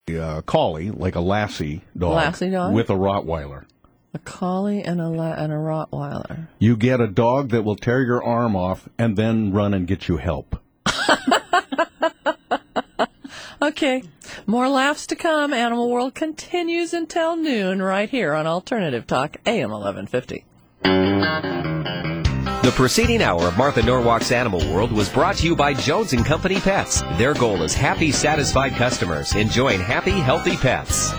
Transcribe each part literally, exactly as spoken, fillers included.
uh, collie, like a Lassie dog, Lassie dog? with a Rottweiler. A collie and a la- and a Rottweiler. You get a dog that will tear your arm off and then run and get you help. Okay, more laughs to come. Animal World continues until noon right here on Alternative Talk, A M eleven fifty. The preceding hour of Martha Norwalk's Animal World was brought to you by Jones and Company Pets. Their goal is happy, satisfied customers enjoying happy, healthy pets.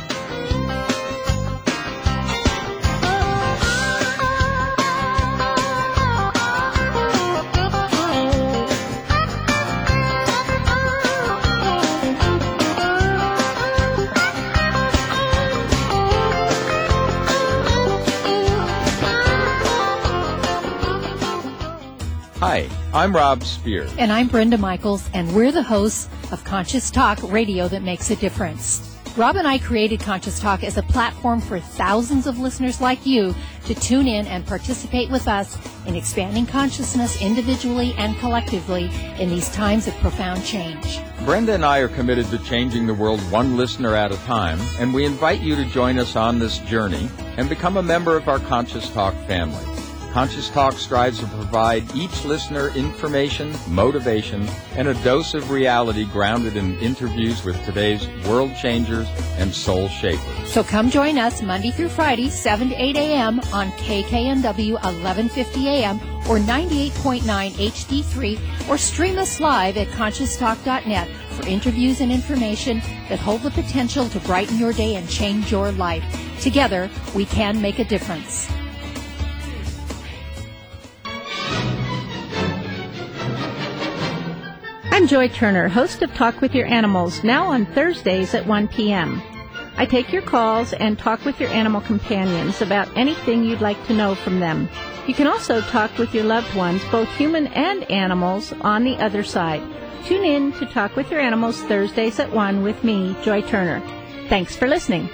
Hi, I'm Rob Spears. And I'm Brenda Michaels, and we're the hosts of Conscious Talk, radio that makes a difference. Rob and I created Conscious Talk as a platform for thousands of listeners like you to tune in and participate with us in expanding consciousness individually and collectively in these times of profound change. Brenda and I are committed to changing the world one listener at a time, and we invite you to join us on this journey and become a member of our Conscious Talk family. Conscious Talk strives to provide each listener information, motivation, and a dose of reality grounded in interviews with today's world changers and soul shapers. So come join us Monday through Friday, seven to eight a.m. on K K N W eleven fifty a.m. or ninety-eight point nine H D three, or stream us live at conscious talk dot net for interviews and information that hold the potential to brighten your day and change your life. Together, we can make a difference. I'm Joy Turner, host of Talk with Your Animals, now on Thursdays at one p.m. I take your calls and talk with your animal companions about anything you'd like to know from them. You can also talk with your loved ones, both human and animals, on the other side. Tune in to Talk with Your Animals Thursdays at one with me, Joy Turner. Thanks for listening.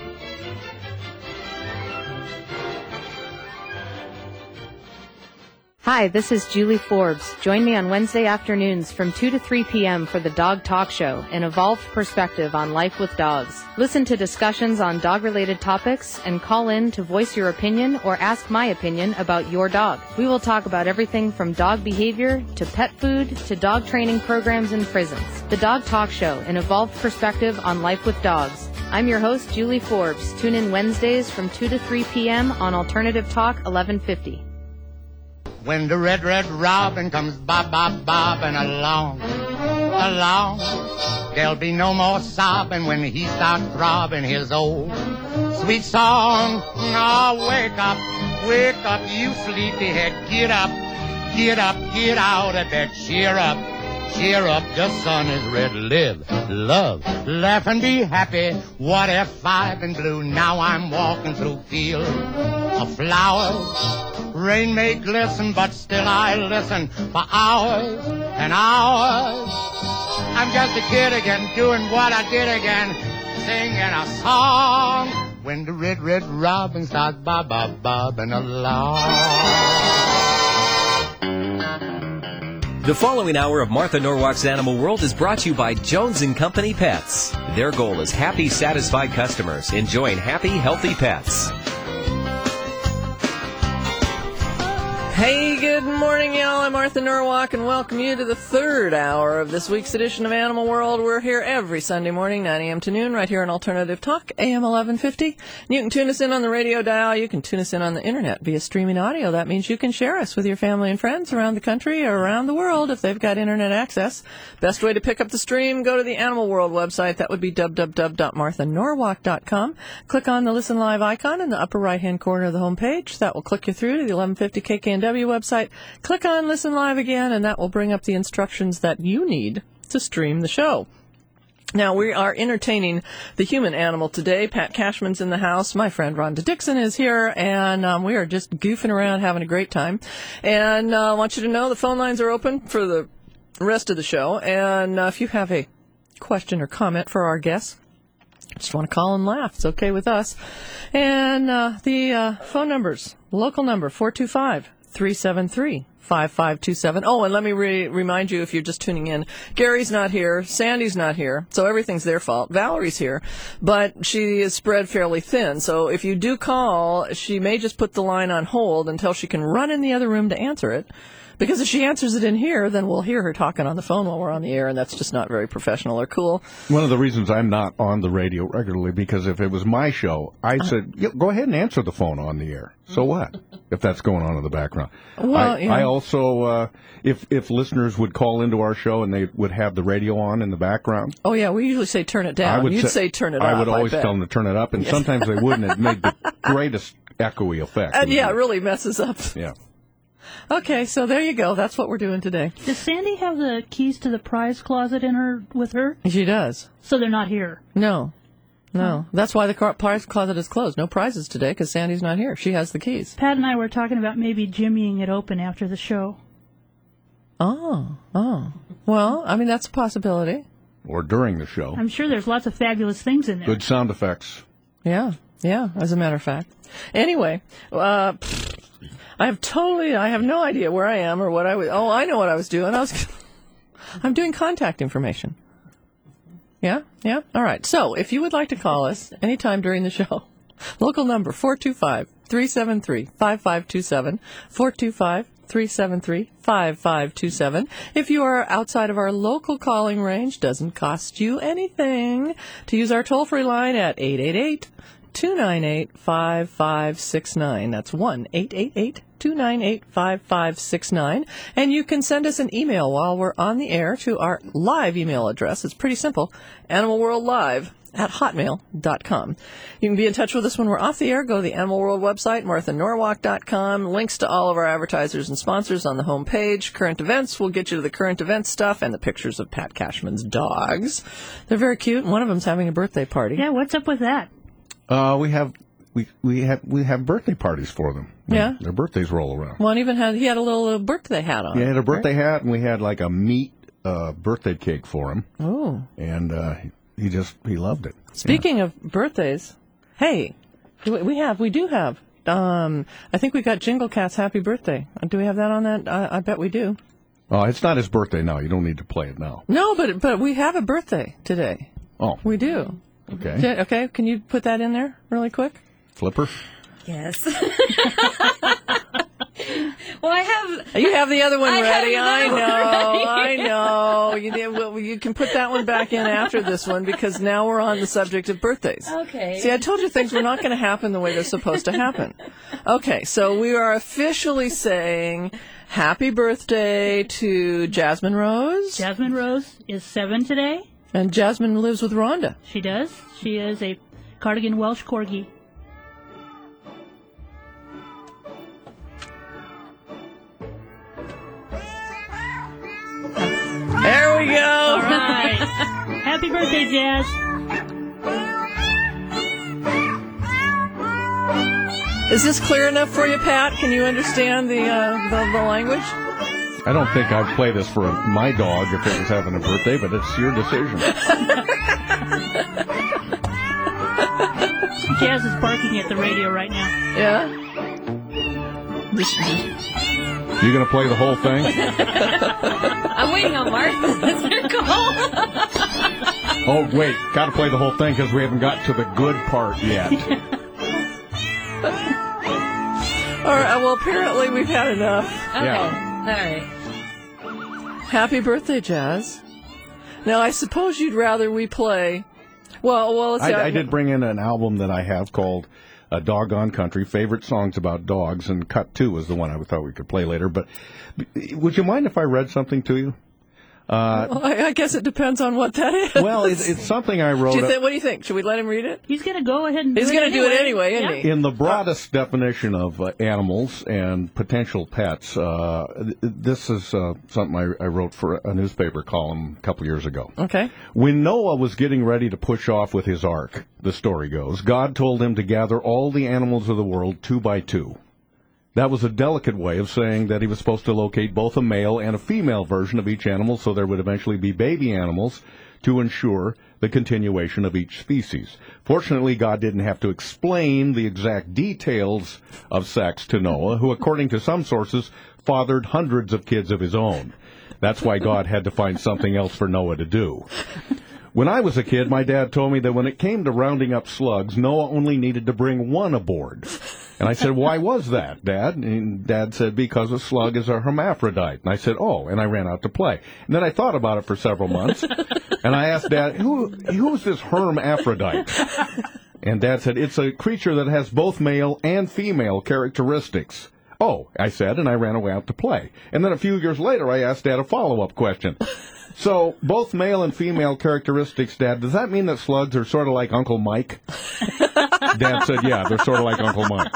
Hi, this is Julie Forbes. Join me on Wednesday afternoons from two to three p.m. for the Dog Talk Show, an evolved perspective on life with dogs. Listen to discussions on dog-related topics and call in to voice your opinion or ask my opinion about your dog. We will talk about everything from dog behavior to pet food to dog training programs in prisons. The Dog Talk Show, an evolved perspective on life with dogs. I'm your host, Julie Forbes. Tune in Wednesdays from two to three p.m. on Alternative Talk eleven fifty. When the red, red robin comes bob, bob, bobbing along, along, there'll be no more sobbing when he starts throbbing his old sweet song. Oh, wake up, wake up, you sleepyhead, get up, get up, get out of bed, cheer up, cheer up, the sun is red, live, love, laugh and be happy. What if I've been blue? Now I'm walking through fields of flowers. Rain may glisten, but still I listen for hours and hours. I'm just a kid again, doing what I did again, singing a song. When the red, red robin starts bob, bob, bobbing along. The following hour of Martha Norwalk's Animal World is brought to you by Jones and Company Pets. Their goal is happy, satisfied customers enjoying happy, healthy pets. Hey, good morning, y'all. I'm Martha Norwalk, and welcome you to the third hour of this week's edition of Animal World. We're here every Sunday morning, nine a.m. to noon, right here on Alternative Talk, A M eleven fifty. You can tune us in on the radio dial. You can tune us in on the internet via streaming audio. That means you can share us with your family and friends around the country or around the world if they've got internet access. Best way to pick up the stream, go to the Animal World website. That would be w w w dot martha norwalk dot com. Click on the Listen Live icon in the upper right-hand corner of the home page. That will click you through to the eleven fifty K K N W website. Click on Listen Live again, and that will bring up the instructions that you need to stream the show. Now, we are entertaining the human animal today. Pat Cashman's in the house. My friend Rhonda Dixon is here, and um, we are just goofing around, having a great time. And uh, I want you to know the phone lines are open for the rest of the show. And uh, if you have a question or comment for our guests, just want to call and laugh. It's okay with us. And uh, the uh, phone numbers, local number, four two five, three seven three, five five two seven. Oh, and let me re- remind you, if you're just tuning in, Gary's not here, Sandy's not here, so everything's their fault. Valerie's here, but she is spread fairly thin, so if you do call, she may just put the line on hold until she can run in the other room to answer it. Because if she answers it in here, then we'll hear her talking on the phone while we're on the air, and that's just not very professional or cool. One of the reasons I'm not on the radio regularly, because if it was my show, I uh, said, yeah, go ahead and answer the phone on the air. So what, if that's going on in the background? Well, I, yeah. I also, uh, if if listeners would call into our show and they would have the radio on in the background. Oh, yeah, we usually say turn it down. I would You'd say, say turn it I up. would always I bet. tell them to turn it up, and Yes. sometimes they wouldn't. It made the greatest echoey effect. And yeah, it really messes up. Yeah. Okay, so there you go. That's what we're doing today. Does Sandy have the keys to the prize closet in her with her? She does. So they're not here. No. No. That's why the car- prize closet is closed. No prizes today because Sandy's not here. She has the keys. Pat and I were talking about maybe jimmying it open after the show. Oh. Oh. Well, I mean, that's a possibility. Or during the show. I'm sure there's lots of fabulous things in there. Good sound effects. Yeah. Yeah, as a matter of fact. Anyway, uh, I have totally, I have no idea where I am or what I was, oh, I know what I was doing. I was, I'm doing contact information. Yeah? Yeah? All right. So, if you would like to call us anytime during the show, local number four two five, three seven three, five five two seven, four two five, three seven three, five five two seven. If you are outside of our local calling range, doesn't cost you anything to use our toll-free line at eight eight eight, two nine eight, five five six nine. That's one eight eight eight, two nine eight, five five six nine. And you can send us an email while we're on the air to our live email address. It's pretty simple, animalworldlive at hotmail dot com. You can be in touch with us when we're off the air. Go to the Animal World website, martha norwalk dot com. Links to all of our advertisers and sponsors on the home page. Current events will get you to the current event stuff and the pictures of Pat Cashman's dogs. They're very cute, and one of them's having a birthday party. Yeah, what's up with that? Uh, we have we we have we have birthday parties for them. Yeah. Their birthdays roll around. One even had he had a little uh, birthday hat on. Yeah, he had a birthday hat, and we had like a meat uh, birthday cake for him. Oh. And uh, he just he loved it. Speaking of birthdays, hey, do we we have we do have. Um, I think we got Jingle Cat's happy birthday. Do we have that on that? I, I bet we do. Oh, it's not his birthday now. You don't need to play it now. No, but but we have a birthday today. Oh, we do. Okay. Okay, okay. Can you put that in there really quick? Flipper? Yes. Well, I have... You have the other one I ready. have I that know. one I ready. know. You, did- well, you can put that one back in after this one because now we're on the subject of birthdays. Okay. See, I told you things were not going to happen the way they're supposed to happen. Okay, so we are officially saying happy birthday to Jasmine Rose. Jasmine Rose is seven today. And Jasmine lives with Rhonda. She does. She is a Cardigan Welsh Corgi. There we go. All right. Happy birthday, Jazz. Is this clear enough for you, Pat? Can you understand the uh, the, the language? I don't think I'd play this for my dog if it was having a birthday, but it's your decision. Jazz is barking at the radio right now. Yeah? You going to play the whole thing? I'm waiting on Martha. That's her call. Oh, wait. Got to play the whole thing because we haven't got to the good part yet. All right, well, apparently we've had enough. Okay. Yeah. All right. Happy birthday, Jazz. Now, I suppose you'd rather we play... Well, well, let's see. I, I did bring in an album that I have called uh, Doggone Country, Favorite Songs About Dogs, and Cut two was the one I thought we could play later. But would you mind if I read something to you? Uh, Well, I, I guess it depends on what that is. well, it's, it's something I wrote Do you up- think, what do you think? Should we let him read it? He's going to go ahead and He's do it going to do it anyway, isn't Yeah. he? in the broadest definition of uh, animals and potential pets. Uh, th- this is uh, something I, I wrote for a newspaper column a couple years ago. Okay. When Noah was getting ready to push off with his ark, the story goes, God told him to gather all the animals of the world two by two. That was a delicate way of saying that he was supposed to locate both a male and a female version of each animal so there would eventually be baby animals to ensure the continuation of each species. Fortunately, God didn't have to explain the exact details of sex to Noah, who, according to some sources, fathered hundreds of kids of his own. That's why God had to find something else for Noah to do. When I was a kid, my dad told me that when it came to rounding up slugs, Noah only needed to bring one aboard. And I said, why was that, Dad? And Dad said, because a slug is a hermaphrodite. And I said, oh, and I ran out to play. And then I thought about it for several months, and I asked Dad, who who's this hermaphrodite? And Dad said, it's a creature that has both male and female characteristics. Oh, I said, and I ran away out to play. And then a few years later, I asked Dad a follow-up question. So, both male and female characteristics, Dad, does that mean that slugs are sort of like Uncle Mike? Dad said, yeah, they're sort of like Uncle Mike.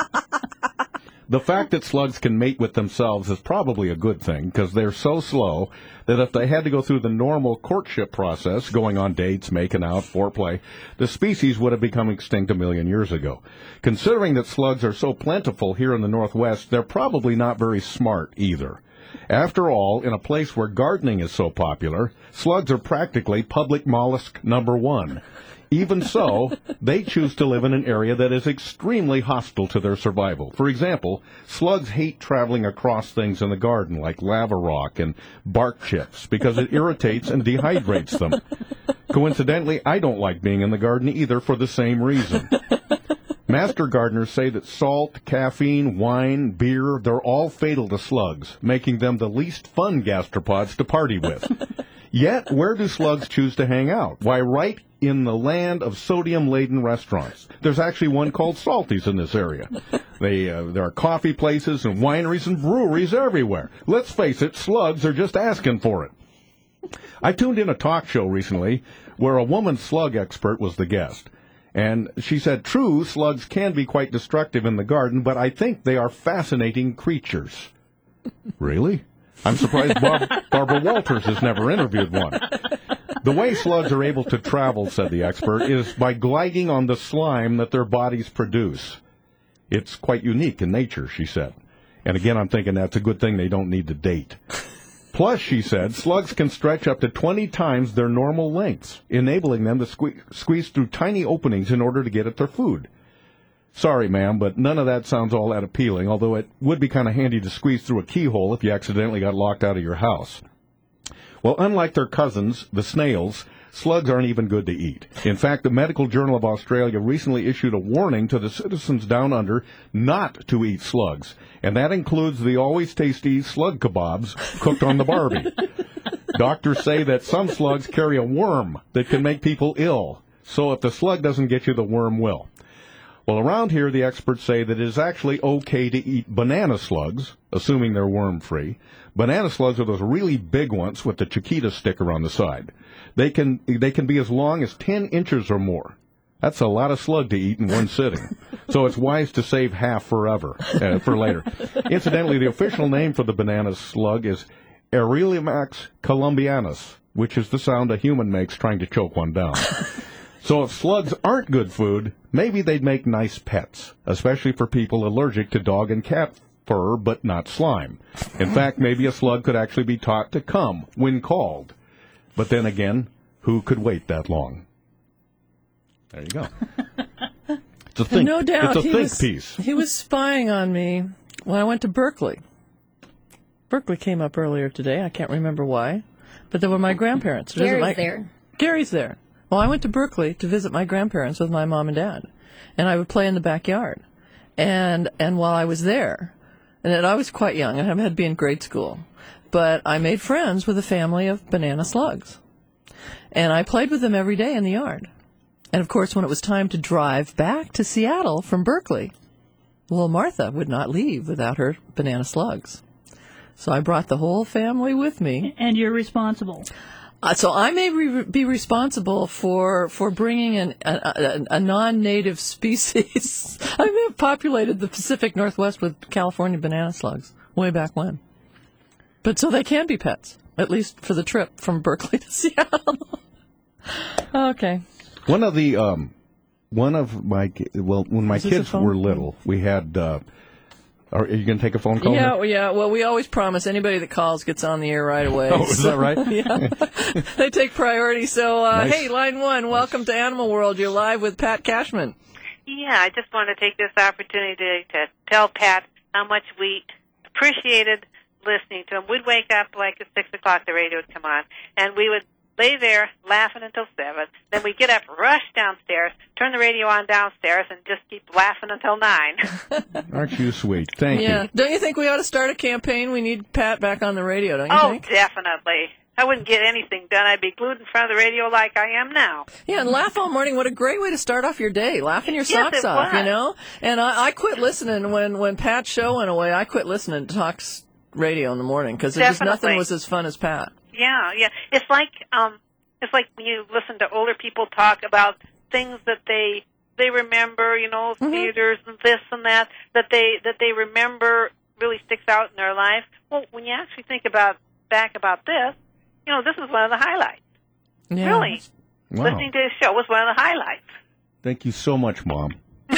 The fact that slugs can mate with themselves is probably a good thing, because they're so slow that if they had to go through the normal courtship process, going on dates, making out, foreplay, the species would have become extinct a million years ago. Considering that slugs are so plentiful here in the Northwest, they're probably not very smart either. After all, in a place where gardening is so popular, slugs are practically public mollusk number one. Even so, they choose to live in an area that is extremely hostile to their survival. For example, slugs hate traveling across things in the garden, like lava rock and bark chips, because it irritates and dehydrates them. Coincidentally, I don't like being in the garden either for the same reason. Master gardeners say that salt, caffeine, wine, beer, they're all fatal to slugs, making them the least fun gastropods to party with. Yet, where do slugs choose to hang out? Why, right in the land of sodium-laden restaurants. There's actually one called Salty's in this area. They, uh, there are coffee places and wineries and breweries everywhere. Let's face it, slugs are just asking for it. I tuned in a talk show recently where a woman slug expert was the guest. And she said, true, slugs can be quite destructive in the garden, but I think they are fascinating creatures. Really? I'm surprised Bob, Barbara Walters has never interviewed one. The way slugs are able to travel, said the expert, is by gliding on the slime that their bodies produce. It's quite unique in nature, she said. And again, I'm thinking that's a good thing they don't need to date. Plus, she said, slugs can stretch up to twenty times their normal lengths, enabling them to sque- squeeze through tiny openings in order to get at their food. Sorry, ma'am, but none of that sounds all that appealing, although it would be kind of handy to squeeze through a keyhole if you accidentally got locked out of your house. Well, unlike their cousins, the snails, slugs aren't even good to eat. In fact, the Medical Journal of Australia recently issued a warning to the citizens down under not to eat slugs, and that includes the always tasty slug kebabs cooked on the Barbie. Doctors say that some slugs carry a worm that can make people ill, so if the slug doesn't get you, the worm will. Well, around here, the experts say that it is actually okay to eat banana slugs, assuming they're worm-free. Banana slugs are those really big ones with the Chiquita sticker on the side. They can they can be as long as ten inches or more. That's a lot of slug to eat in one sitting. So it's wise to save half forever, uh, for later. Incidentally, the official name for the banana slug is Erelimax columbianus, which is the sound a human makes trying to choke one down. So if slugs aren't good food, maybe they'd make nice pets, especially for people allergic to dog and cat fur, but not slime. In fact, maybe a slug could actually be taught to come when called. But then again, who could wait that long? There you go. It's a think, no doubt, it's a he think was, piece. He was spying on me when I went to Berkeley. Berkeley came up earlier today. I can't remember why, but there were my grandparents. Gary's my, there. Gary's there. Well, I went to Berkeley to visit my grandparents with my mom and dad, and I would play in the backyard. And and while I was there, and I was quite young, I had to be in grade school, but I made friends with a family of banana slugs. And I played with them every day in the yard. And, of course, when it was time to drive back to Seattle from Berkeley, little Martha would not leave without her banana slugs. So I brought the whole family with me. And you're responsible. Uh, so I may re- be responsible for for bringing in a, a, a non-native species. I may have populated the Pacific Northwest with California banana slugs way back when. But so they can be pets, at least for the trip from Berkeley to Seattle. Okay. One of the um, one of my well, when my Is this a kids phone? were little, we had uh, Are you going to take a phone call? Yeah, well, yeah. Well, we always promise anybody that calls gets on the air right away. Oh, is so, that right? Yeah. They take priority. So, uh, Nice. hey, line one, welcome to Animal World. You're live with Pat Cashman. Yeah, I just want to take this opportunity to tell Pat how much we appreciated listening to him. We'd wake up like at six o'clock, the radio would come on, and we would lay there laughing until seven. Then we'd get up, rush downstairs, turn the radio on downstairs, and just keep laughing until nine. Aren't you sweet? Thank yeah. you. Don't you think we ought to start a campaign? We need Pat back on the radio, don't you oh, think? definitely. I wouldn't get anything done. I'd be glued in front of the radio like I am now. Yeah, and laugh all morning. What a great way to start off your day, laughing your Yes, socks it off, was. you know? And I, I quit listening when, when Pat's show went away. I quit listening to Talk's radio in the morning because just Definitely. nothing was as fun as Pat. Yeah, yeah. It's like um, it's like when you listen to older people talk about things that they they remember, you know, Mm-hmm. theaters and this and that that they that they remember really sticks out in their life. Well, when you actually think about back about this, you know, this is one of the highlights. Yeah. Really, Wow. listening to his show was one of the highlights. Thank you so much, Mom.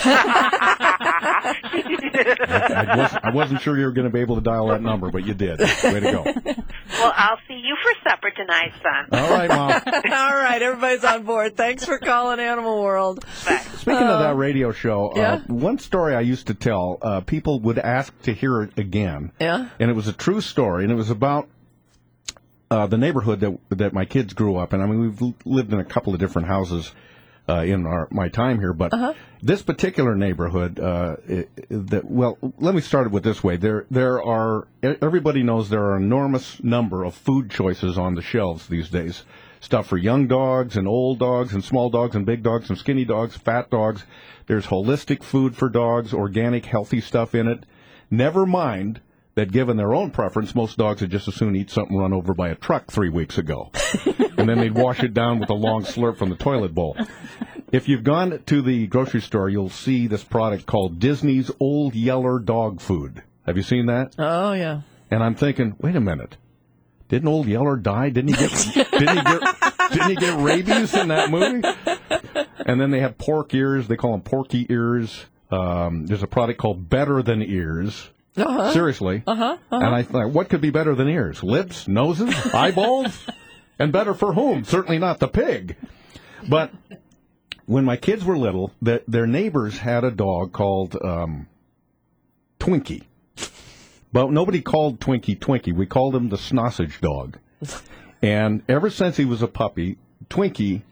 I, I, was, I wasn't sure you were going to be able to dial that number, but you did. Way to go. Well, I'll see you for supper tonight, son. All right, Mom. All right, everybody's on board. Thanks for calling Animal World. Speaking of that radio show, yeah? uh, one story I used to tell, uh, people would ask to hear it again. Yeah? And it was a true story, and it was about uh, the neighborhood that that my kids grew up in. I mean, we've l- lived in a couple of different houses uh, in our my time here, but Uh-huh. this particular neighborhood, uh, it, that well, let me start it with this way: there there are everybody knows there are an enormous number of food choices on the shelves these days. Stuff for young dogs and old dogs and small dogs and big dogs and skinny dogs, fat dogs. There's holistic food for dogs, organic, healthy stuff in it. Never mind that given their own preference, most dogs would just as soon eat something run over by a truck three weeks ago. And then they'd wash it down with a long slurp from the toilet bowl. If you've gone to the grocery store, you'll see this product called Disney's Old Yeller Dog Food. Have you seen that? Oh, yeah. And I'm thinking, wait a minute. Didn't Old Yeller die? Didn't he get didn't he get didn't he get rabies in that movie? And then they have pork ears. They call them porky ears. Um, there's a product called Better Than Ears. Uh-huh. Seriously. Uh-huh. uh-huh. And I thought, what could be better than ears? Lips, noses, eyeballs? And better for whom? Certainly not the pig. But when my kids were little, the, their neighbors had a dog called um, Twinkie. But nobody called Twinkie Twinkie. We called him the Snossage Dog. And ever since he was a puppy, Twinkie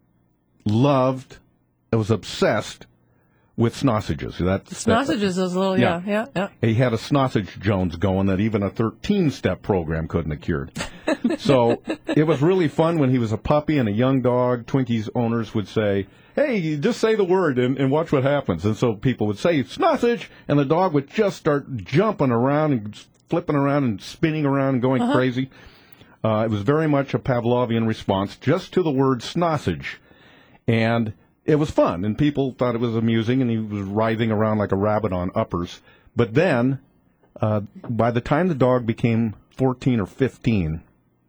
loved, was obsessed with Snossages. That's, Snossages is a little, yeah, yeah, yeah. He had a Snossage Jones going that even a thirteen-step program couldn't have cured. So it was really fun when he was a puppy and a young dog. Twinkie's owners would say, hey, you just say the word and, and watch what happens. And so people would say, Snossage, and the dog would just start jumping around and flipping around and spinning around and going Uh-huh. crazy. Uh, it was very much a Pavlovian response just to the word Snossage. And it was fun, and people thought it was amusing, and he was writhing around like a rabbit on uppers. But then, uh, by the time the dog became fourteen or fifteen,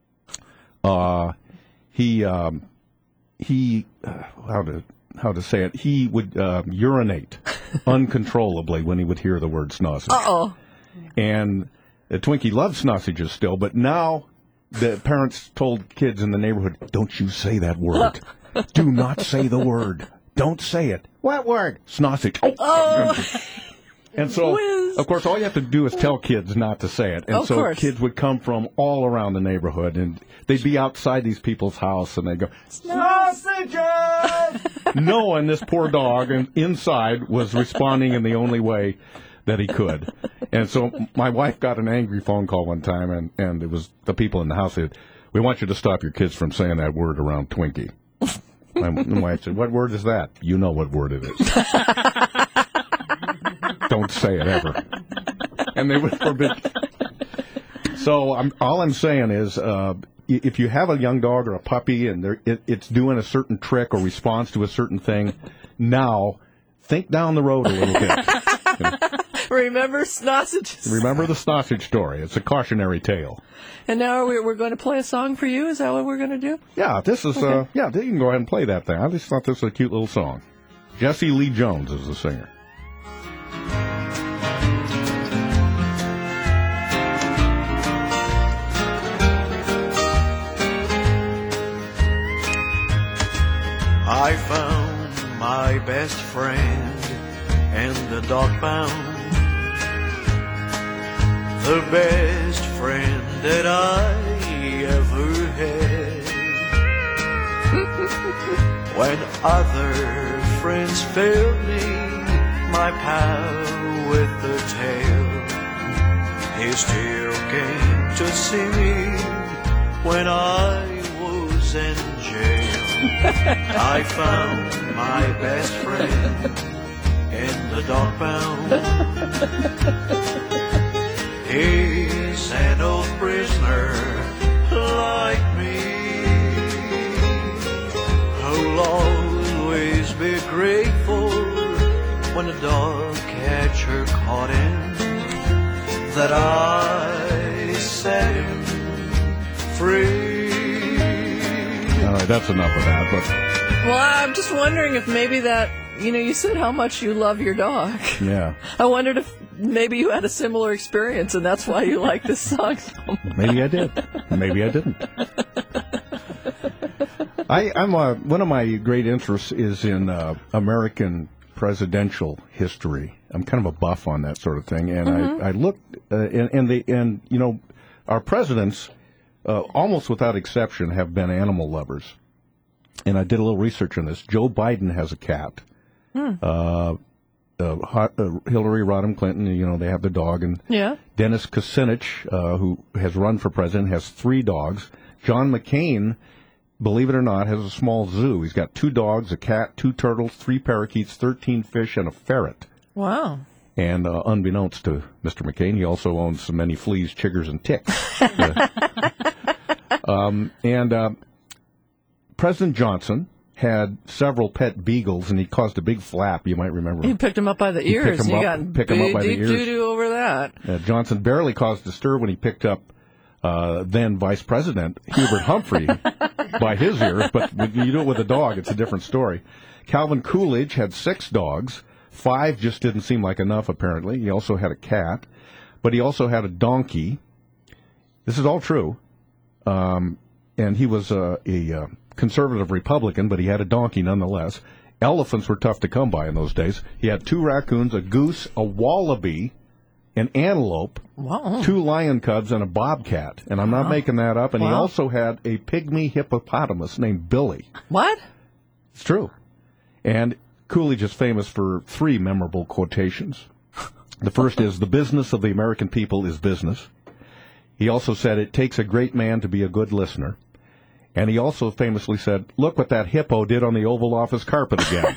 uh, he um, he uh, how to how to say it? He would uh, urinate uncontrollably when he would hear the word Snossage. Uh-oh. And uh, Twinkie loves Snossages still, but now the parents told kids in the neighborhood, "Don't you say that word." Do not say the word. Don't say it. What word? Snossage. Oh. And so, Whiz. of course, all you have to do is tell kids not to say it. And Of so course. kids would come from all around the neighborhood, and they'd be outside these people's house, and they'd go, Sausages! Knowing this poor dog and inside was responding in the only way that he could. And so my wife got an angry phone call one time, and, and it was the people in the house said, we want you to stop your kids from saying that word around Twinkie. My wife said, what word is that? You know what word it is. Don't say it ever. And they would forbid. So I'm, all I'm saying is, uh, if you have a young dog or a puppy and they're, it, it's doing a certain trick or response to a certain thing, now think down the road a little bit. You know, Remember Snossages. remember the Snossage story. It's a cautionary tale. And now we're, we're going to play a song for you? Is that what we're going to do? Yeah, this is, uh, yeah, you can go ahead and play that thing. I just thought this was a cute little song. Jesse Lee Jones is the singer. I found my best friend and the dog pound. The best friend that I ever had. When other friends failed me, my pal with the tail, he still came to see me when I was in jail. I found my best friend in the dog pound. He's an old prisoner like me, who'll always be grateful when the dog catcher caught him, that I set him free. All right, that's enough of that. But Well, I'm just wondering if maybe that, you know, you said how much you love your dog. yeah, I wondered if maybe you had a similar experience and that's why you like this song so much. maybe I did. Maybe I didn't. I, I'm uh, one of my great interests is in uh, American presidential history. I'm kind of a buff on that sort of thing, and Mm-hmm. I, I looked uh, and, and they and you know our presidents, uh, almost without exception, have been animal lovers. And I did a little research on this. Joe Biden has a cat. Hmm. Uh, uh, Hot, uh, Hillary Rodham Clinton, you know, they have the dog, and Yeah. Dennis Kucinich, uh, who has run for president, has three dogs. John McCain, believe it or not, has a small zoo. He's got two dogs, a cat, two turtles, three parakeets, thirteen fish, and a ferret. Wow. And uh, unbeknownst to Mister McCain, he also owns so many fleas, chiggers, and ticks. Uh, um, and uh, President Johnson had several pet beagles, and he caused a big flap. You might remember. You picked him up by the He picked ears. him You up- got pick him up big, by the deep ears. doo-doo over that. Uh, Johnson barely caused a stir when he picked up uh, then Vice President Hubert Humphrey by his ears, but when you do it with a dog, it's a different story. Calvin Coolidge had six dogs. Five just didn't seem like enough, apparently. He also had a cat, but he also had a donkey. This is all true. Um, and he was uh, a uh, conservative Republican, but he had a donkey nonetheless. Elephants were tough to come by in those days. He had two raccoons, a goose, a wallaby, an antelope, Wow. two lion cubs, and a bobcat. And I'm not Wow. making that up. And he Wow. also had a pygmy hippopotamus named Billy. What? It's true. And Coolidge is famous for three memorable quotations. The first is, "The business of the American people is business." He also said, "It takes a great man to be a good listener." And he also famously said, "Look what that hippo did on the Oval Office carpet again."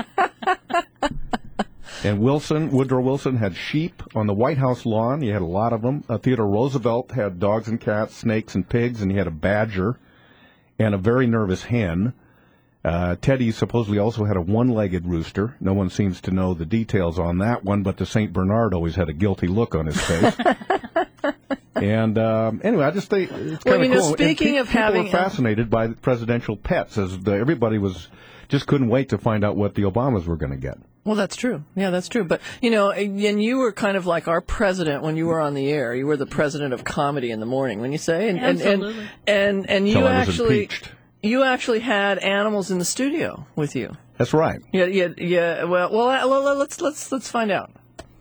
And Wilson, Woodrow Wilson, had sheep on the White House lawn. He had a lot of them. Uh, Theodore Roosevelt had dogs and cats, snakes and pigs, and he had a badger and a very nervous hen. Uh, Teddy supposedly also had a one-legged rooster. No one seems to know the details on that one, but the Saint Bernard always had a guilty look on his face. And um, anyway, I just think it's Well, kind you of know, cool. And speaking pe- of people having were fascinated by presidential pets, as the, everybody was just couldn't wait to find out what the Obamas were going to get. Well, that's true. Yeah, that's true. But, you know, and you were kind of like our president when you were on the air. You were the president of comedy in the morning, when you say. And, and, Absolutely. And, and, and you Till I was actually impeached. you actually had animals in the studio with you. That's right. Yeah, yeah, yeah. Well, well, uh, well, let's let's let's find out.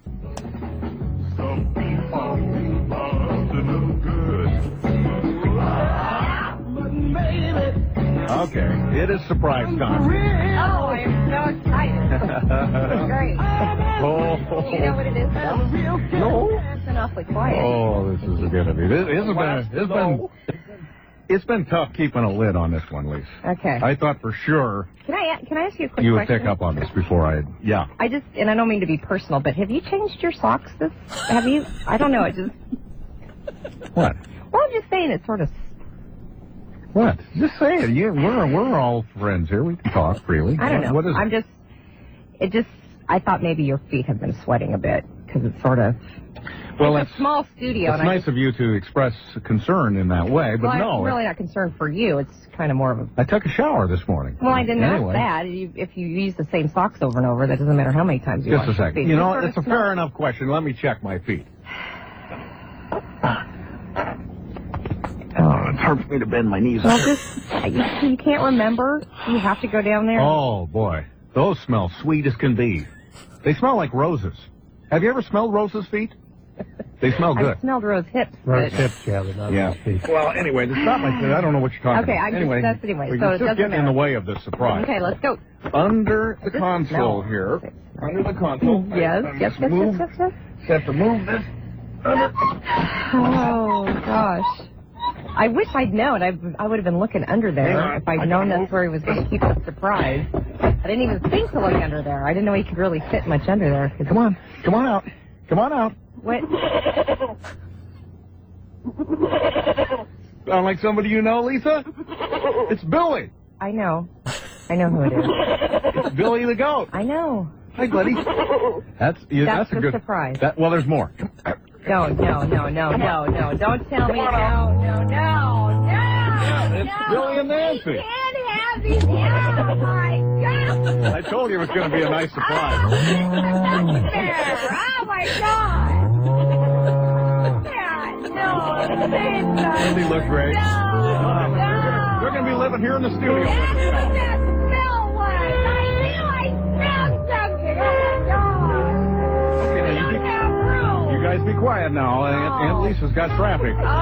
Okay, it is surprise time. Oh, I'm so excited. It's great. Oh, Do you know what it is, though? No. It's been awfully quiet. Oh, this is going to be. This, this has been. It's been. It's been tough keeping a lid on this one, Lise. Okay. I thought for sure Can I can I ask you a quick you would question? pick up on this before I. Yeah. I just, and I don't mean to be personal, but have you changed your socks this, have you? I don't know, it just, What? well, I'm just saying it sort of, What? Just say it. You, we're we're all friends here. We can talk freely. I don't know. What is I'm it? just, it just, I thought maybe your feet have been sweating a bit, because it's sort of, Well, it's it's a small studio. It's and I nice of you to express concern in that way, but well, no. I'm really not concerned for you. It's kind of more of a, I took a shower this morning. well, I didn't anyway. ask that. You, if you use the same socks over and over, that doesn't matter how many times you Just a wash your second. feet. You know, It's it's a sort of fair enough question. Let me check my feet. Oh, hard for me to bend my knees. Well, just, you, you can't remember? You have to go down there? Oh, boy. Those smell sweet as can be. They smell like roses. Have you ever smelled roses' feet? They smell good. I smelled Rose hips. Rose but... hips, yeah, but not yeah. Rose feet. Well, anyway, it's not like that. I don't know what you're talking okay, about. I'm anyway, just, that's anyway. we So can it just doesn't get matter. in the way of this surprise. Okay, let's go. Under the This- console no. here. Under the console. Yes, I yes, just yes, move, yes, yes, yes. just have to move this. Under. Oh, gosh. I wish I'd known. I, I would have been looking under there if I'd known that's where he was going to keep the surprise. I didn't even think to look under there. I didn't know he could really fit much under there. Come on. Come on out. Come on out. What? Sound like somebody you know, Lisa? It's Billy. I know. I know who it is. It's Billy the goat. I know. Hi, buddy. That's yeah, That's that's, a the good surprise. That, well, there's more. No, no, no, no, no, no. Don't tell me. No, no, no, no. It's no. Billy and Nancy. You can't have these. Oh, my God. I told you it was going to be a nice surprise. Oh, my God. Yeah, no, Does he look great? No, Um, no. We're going to be living here in the studio. That's what that smell was. I knew I smelled something. Oh, God. Okay, now you, Don't be, have room. you guys be quiet now. Aunt, Aunt Lisa's got traffic. Oh.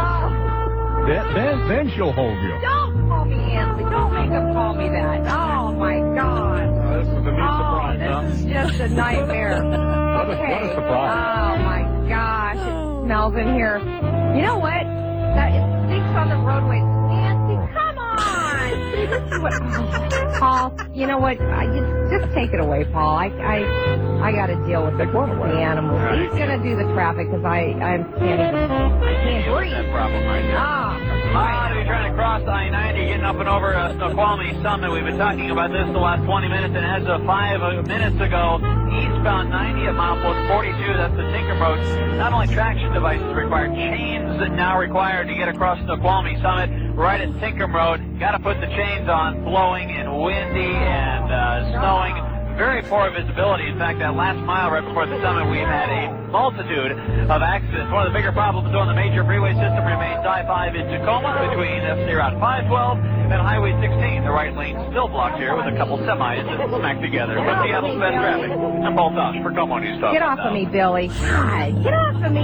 Then, then, then she'll hold you. Don't call me Anthony. Don't make him call me that. Oh, my God. Uh, this was a neat Oh, surprise, this huh? is just a nightmare. What a, Okay. what a surprise. Oh, my gosh. It smells in here. You know what? That it stinks on the roadway. Nancy, come on. See, this is what... Oh, Paul, you know what? I just, just take it away, Paul. I I, I got to deal with the, the animals. He's going to do the traffic because I, I'm standing... I can't breathe. That problem right now. Oh. Uh, you're trying to cross I ninety, getting up and over uh, Snoqualmie Summit. We've been talking about this the last twenty minutes, and as of five uh, minutes ago, eastbound ninety at milepost forty-two, that's the Tinker Road. Not only traction devices required, chains that now required to get across Snoqualmie Summit right at Tinker Road. Got to put the chains on, blowing and windy and uh, snowing. Very poor visibility. In fact, that last mile right before the summit, we've had a multitude of accidents. One of the bigger problems on the major freeway system remains I five in Tacoma between F C Route five twelve and Highway sixteen. The right lane still blocked here with a couple semis that smack together. But Seattle's best traffic. I'm Paul Tosh for Como News Talk. Get off of me, Billy. God, get off of me.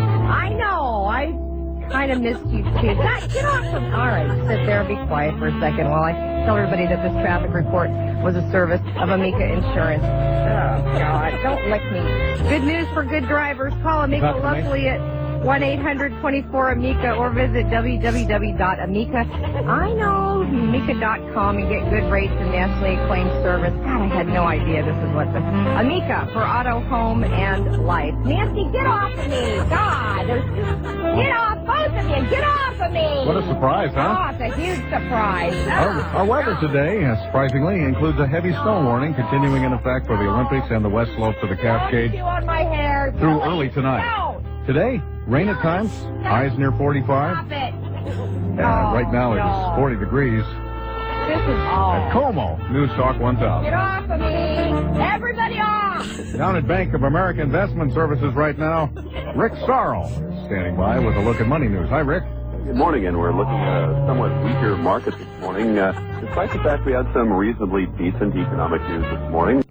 I know. I kind of missed you, too. God, get off of me. All right, sit there and be quiet for a second while I tell everybody that this traffic report was a service of Amica Insurance. Oh, God, don't lick me. Good news for good drivers. Call Amica Talk to me. locally at one eight hundred twenty-four amica or visit w w w dot amica. I know, amica dot com and get good rates and nationally acclaimed service. God, I had no idea this is what the... Amica for auto, home, and life. Nancy, get off of me. God, there's... Get off, both of you. Get off of me. What a surprise, huh? Oh, it's a huge surprise. Our, our weather today, uh, surprisingly, includes a heavy snow warning continuing in effect for the Olympics and the west slopes of the Cascades You on my hair. through Billy, early tonight. No. Today, rain at times, highs near forty-five. Stop it. Uh, Oh, right now it no. is forty degrees. This is all. At Como, News Talk one Get thousand. off of me. Everybody off. Down at Bank of America Investment Services right now, Rick Sarl is standing by with a look at money news. Hi, Rick. Good morning, and we're looking at a somewhat weaker market this morning, uh, despite the fact we had some reasonably decent economic news this morning.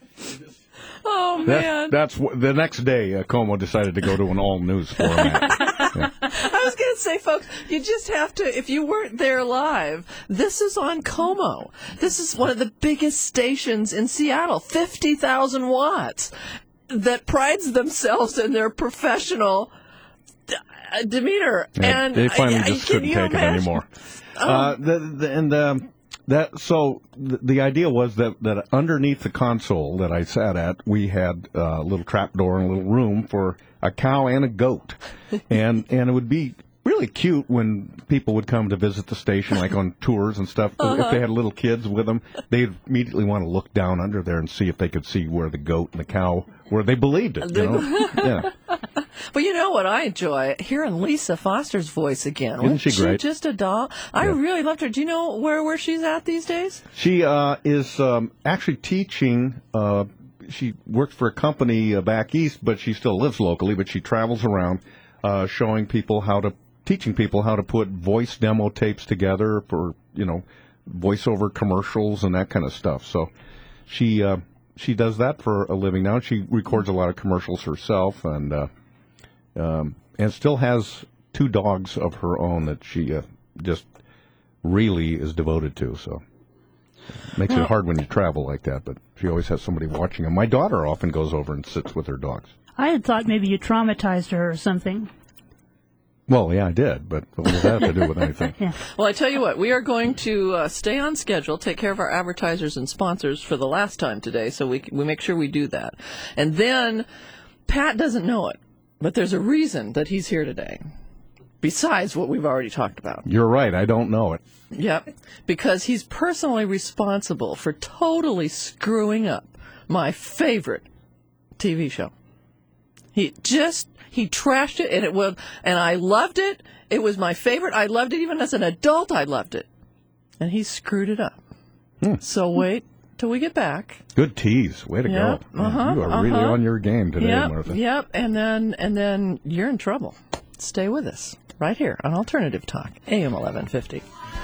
Oh, That- man. that's wh- the next day. Uh, Como decided to go to an all-news format. Yeah. I was going to say, folks, you just have to, if you weren't there live, this is on Como. This is one of the biggest stations in Seattle, fifty thousand watts, that prides themselves in their professional d- uh, demeanor. Yeah, and they finally I, just I, couldn't can take you it imagine? anymore. Oh. Uh, the, the, and um, that so the, the idea was that, that underneath the console that I sat at, we had uh, a little trap door and a little room for a cow and a goat, and and it would be really cute when people would come to visit the station, like on tours and stuff. Uh-huh. If they had little kids with them, they'd immediately want to look down under there and see if they could see where the goat and the cow were. They believed it, you know? Yeah. But you know what I enjoy? Hearing Lisa Foster's voice again. Isn't Wasn't she great? just a doll? I Yeah. really loved her. Do you know where, where she's at these days? She uh, is um, actually teaching. Uh, she works for a company uh, back east, but she still lives locally. But she travels around uh, showing people how to teaching people how to put voice demo tapes together for, you know, voiceover commercials and that kind of stuff. So she uh, she does that for a living now. She records a lot of commercials herself, and uh, um, and still has two dogs of her own that she uh, just really is devoted to. So it makes Well, it hard when you travel like that, but she always has somebody watching them. My daughter often goes over and sits with her dogs. I had thought maybe you traumatized her or something. Well, yeah, I did, but what does that have to do with anything? Yeah. Well, I tell you what, we are going to uh, stay on schedule, take care of our advertisers and sponsors for the last time today, so we we make sure we do that. And then Pat doesn't know it, but there's a reason that he's here today, besides what we've already talked about. You're right, I don't know it. Yep, because he's personally responsible for totally screwing up my favorite T V show. He just, he trashed it, and it was, and I loved it. It was my favorite. I loved it even as an adult. I loved it. And he screwed it up. Hmm. So wait till we get back. Good tease. Way to Yep, go. uh-huh, You are really uh-huh. on your game today, Yep, Martha. yep, and then, and then you're in trouble. Stay with us right here on Alternative Talk, A M eleven fifty.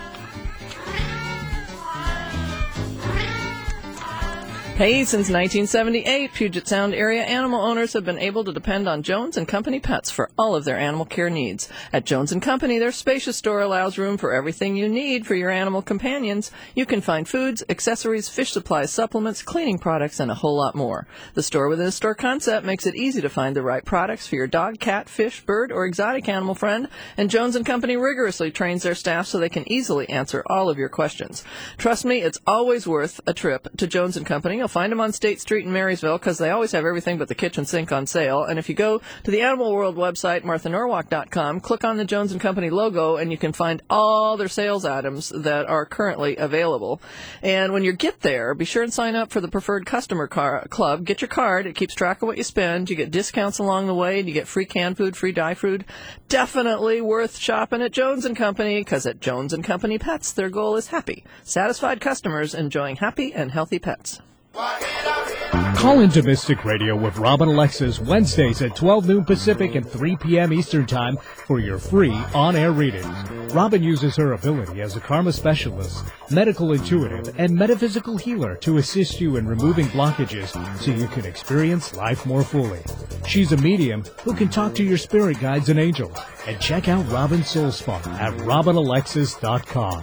Hey, since nineteen seventy-eight, Puget Sound area animal owners have been able to depend on Jones and Company Pets for all of their animal care needs. At Jones and Company, their spacious store allows room for everything you need for your animal companions. You can find foods, accessories, fish supplies, supplements, cleaning products, and a whole lot more. The store within a store concept makes it easy to find the right products for your dog, cat, fish, bird, or exotic animal friend, and Jones and Company rigorously trains their staff so they can easily answer all of your questions. Trust me, it's always worth a trip to Jones and Company. You'll find them on State Street in Marysville because they always have everything but the kitchen sink on sale. And if you go to the Animal World website, martha norwalk dot com, click on the Jones and Company logo, and you can find all their sales items that are currently available. And when you get there, be sure and sign up for the Preferred Customer car- Club. Get your card. It keeps track of what you spend. You get discounts along the way, and you get free canned food, free dye food. Definitely worth shopping at Jones and Company, because at Jones and Company Pets, their goal is happy, satisfied customers enjoying happy and healthy pets. Call into Mystic Radio with Robin Alexis Wednesdays at twelve noon Pacific and three p.m. Eastern Time for your free on-air readings. Robin uses her ability as a karma specialist, medical intuitive, and metaphysical healer to assist you in removing blockages so you can experience life more fully. She's a medium who can talk to your spirit guides and angels. And check out Robin's Soul Spa at robin alexis dot com.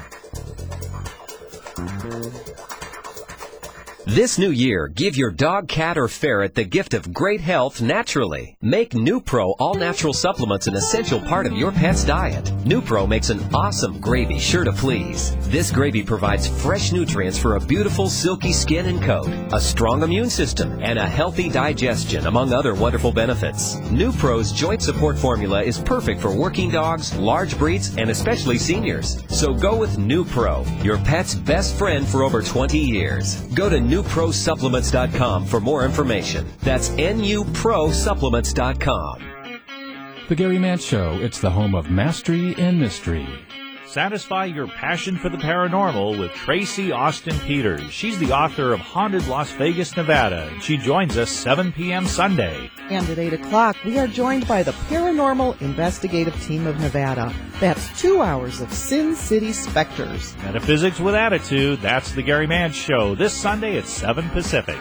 This new year, give your dog, cat, or ferret the gift of great health naturally. Make NuPro all-natural supplements an essential part of your pet's diet. NuPro makes an awesome gravy sure to please. This gravy provides fresh nutrients for a beautiful, silky skin and coat, a strong immune system, and a healthy digestion, among other wonderful benefits. NuPro's joint support formula is perfect for working dogs, large breeds, and especially seniors. So go with NuPro, your pet's best friend for over twenty years. Go to new pro supplements dot com for more information. That's N U pro supplements dot com. The Gary Mance Show, it's the home of mastery and mystery. Satisfy your passion for the paranormal with Tracy Austin Peters. She's the author of Haunted Las Vegas, Nevada, and she joins us seven p.m. Sunday. And at eight o'clock, we are joined by the Paranormal Investigative Team of Nevada. That's two hours of Sin City Specters. Metaphysics with Attitude, that's the Gary Mance Show, this Sunday at seven Pacific.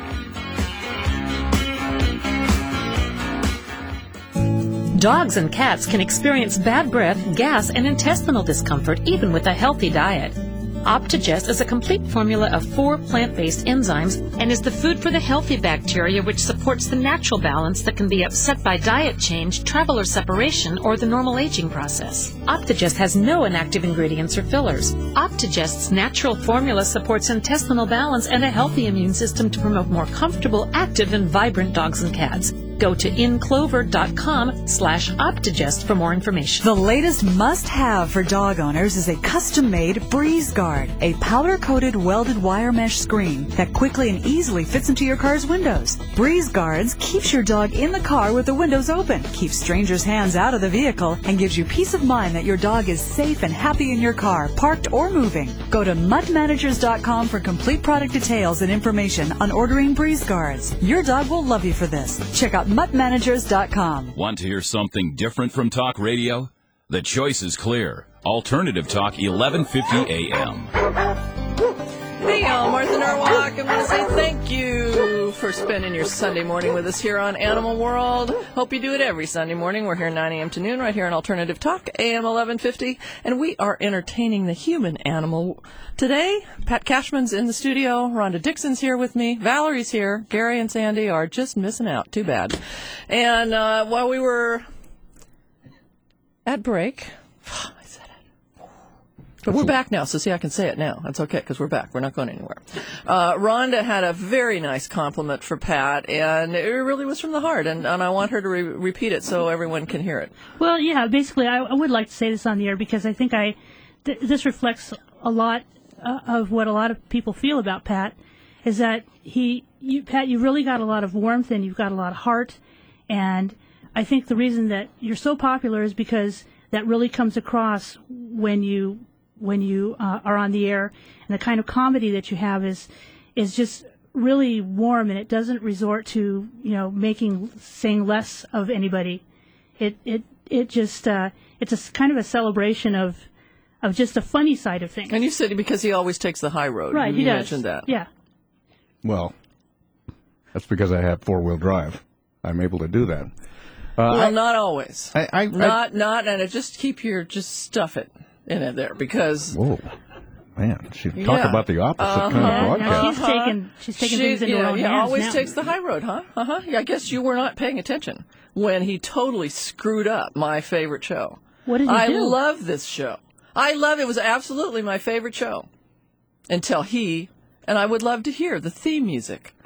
Dogs and cats can experience bad breath, gas, and intestinal discomfort even with a healthy diet. Optigest is a complete formula of four plant-based enzymes and is the food for the healthy bacteria which supports the natural balance that can be upset by diet change, travel or separation, or the normal aging process. Optigest has no inactive ingredients or fillers. Optigest's natural formula supports intestinal balance and a healthy immune system to promote more comfortable, active, and vibrant dogs and cats. Go to inclover.com slash Optigest for more information. The latest must-have for dog owners is a custom-made Breeze Guard, a powder-coated welded wire mesh screen that quickly and easily fits into your car's windows. Breeze Guards keeps your dog in the car with the windows open, keeps strangers' hands out of the vehicle, and gives you peace of mind that your dog is safe and happy in your car, parked or moving. Go to mutt managers dot com for complete product details and information on ordering Breeze Guards. Your dog will love you for this. Check out mutt managers dot com. Want to hear something different from talk radio? The choice is clear. Alternative Talk, eleven fifty A M. Hey, y'all. Martha Norwalk. I want to say thank you for spending your Sunday morning with us here on Animal World. Hope you do it every Sunday morning. We're here nine a.m. to noon right here on Alternative Talk, A M eleven fifty, and we are entertaining the human animal. Today, Pat Cashman's in the studio. Rhonda Dixon's here with me. Valerie's here. Gary and Sandy are just missing out. Too bad. And uh, while we were at break... But we're back now, so see, I can say it now. That's okay, because we're back. We're not going anywhere. Uh, Rhonda had a very nice compliment for Pat, and it really was from the heart, and, and I want her to re- repeat it so everyone can hear it. Well, yeah, basically, I, I would like to say this on the air because I think I th- this reflects a lot uh, of what a lot of people feel about Pat, is that he, you, Pat, you really got a lot of warmth and you've got a lot of heart, and I think the reason that you're so popular is because that really comes across when you... when you uh, are on the air, and the kind of comedy that you have is is just really warm, and it doesn't resort to, you know, making saying less of anybody. It it it just uh, it's a kind of a celebration of of just a funny side of things. And you said because he always takes the high road. Right, you he does. mentioned that. Yeah. Well, that's because I have four-wheel drive. I'm able to do that. Uh, well, I, not always. I, I, not I, not, and it just keep your just stuff it. In it there because whoa, man, she talk yeah. about the opposite uh-huh. kind of broadcast. Yeah, she's taking she's taking she, things into yeah, her own yeah, hands always now. takes the high road, huh? Uh huh. Yeah, I guess you were not paying attention when he totally screwed up my favorite show. What did he I do? I love this show. I love it. Was absolutely my favorite show until he and I would love to hear the theme music.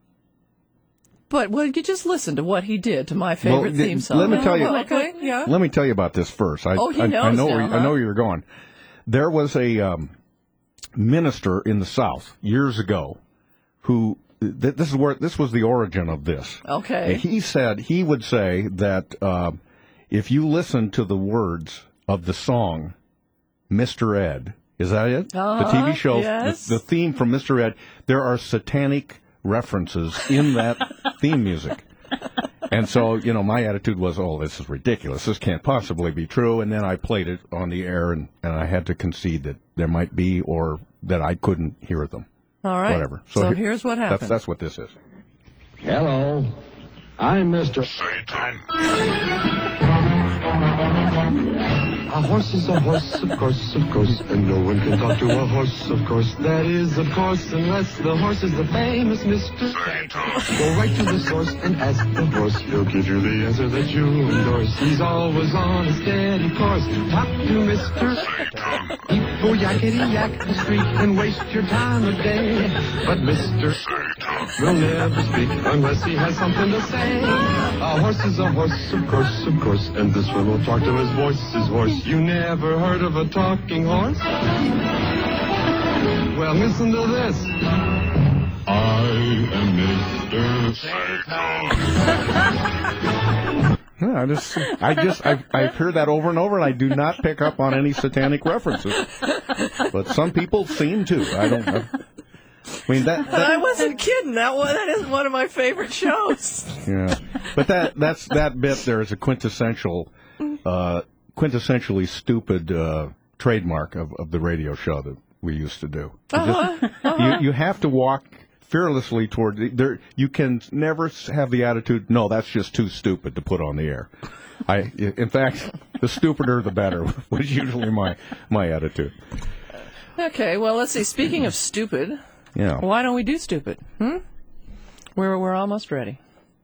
But well, you just listen to what he did to my favorite well, theme song. Let me tell you. Okay, yeah. Let me tell you about this first. I, oh, he I, knows I know. now, where, huh? I know where you're going. There was a um, minister in the South years ago who. Th- this is where this was the origin of this. Okay. He said he would say that uh, if you listen to the words of the song, Mister Ed, is that it? Uh-huh, the T V show, yes. the, the theme from Mister Ed. There are satanic references in that theme music. And so, you know, my attitude was, oh, this is ridiculous. This can't possibly be true. And then I played it on the air, and, and I had to concede that there might be or that I couldn't hear them. All right. Whatever. So, he- here's what happened. That's, that's what this is. Hello, I'm Mister Satan. A horse is a horse, of course, of course, and no one can talk to a horse, of course. That is, of course, unless the horse is the famous Mister Satan. Go right to the source and ask the horse. He'll give you the answer that you endorse. He's always on a steady course. Talk to Mister Satan. People yakety yak the street and waste your time a day. But Mister Satan will never speak unless he has something to say. A horse is a horse, of course, of course, and this one will talk to his voice, his horse. You never heard of a talking horse? Well, listen to this. I am Mister Satan. Yeah, I just, I just, I've, I've heard that over and over, and I do not pick up on any satanic references. But some people seem to. I don't know. I mean that, that. I wasn't kidding. That one, that is one of my favorite shows. Yeah, but that that's that bit there is a quintessential, uh, quintessentially stupid uh, trademark of, of the radio show that we used to do. You, Uh-huh. just, Uh-huh. you, you have to walk fearlessly toward the, there. You can never have the attitude, no, that's just too stupid to put on the air. I, in fact, the stupider the better was usually my my attitude. Okay, well, let's see. Speaking of stupid, Yeah. why don't we do stupid? Hmm? We're we're almost ready.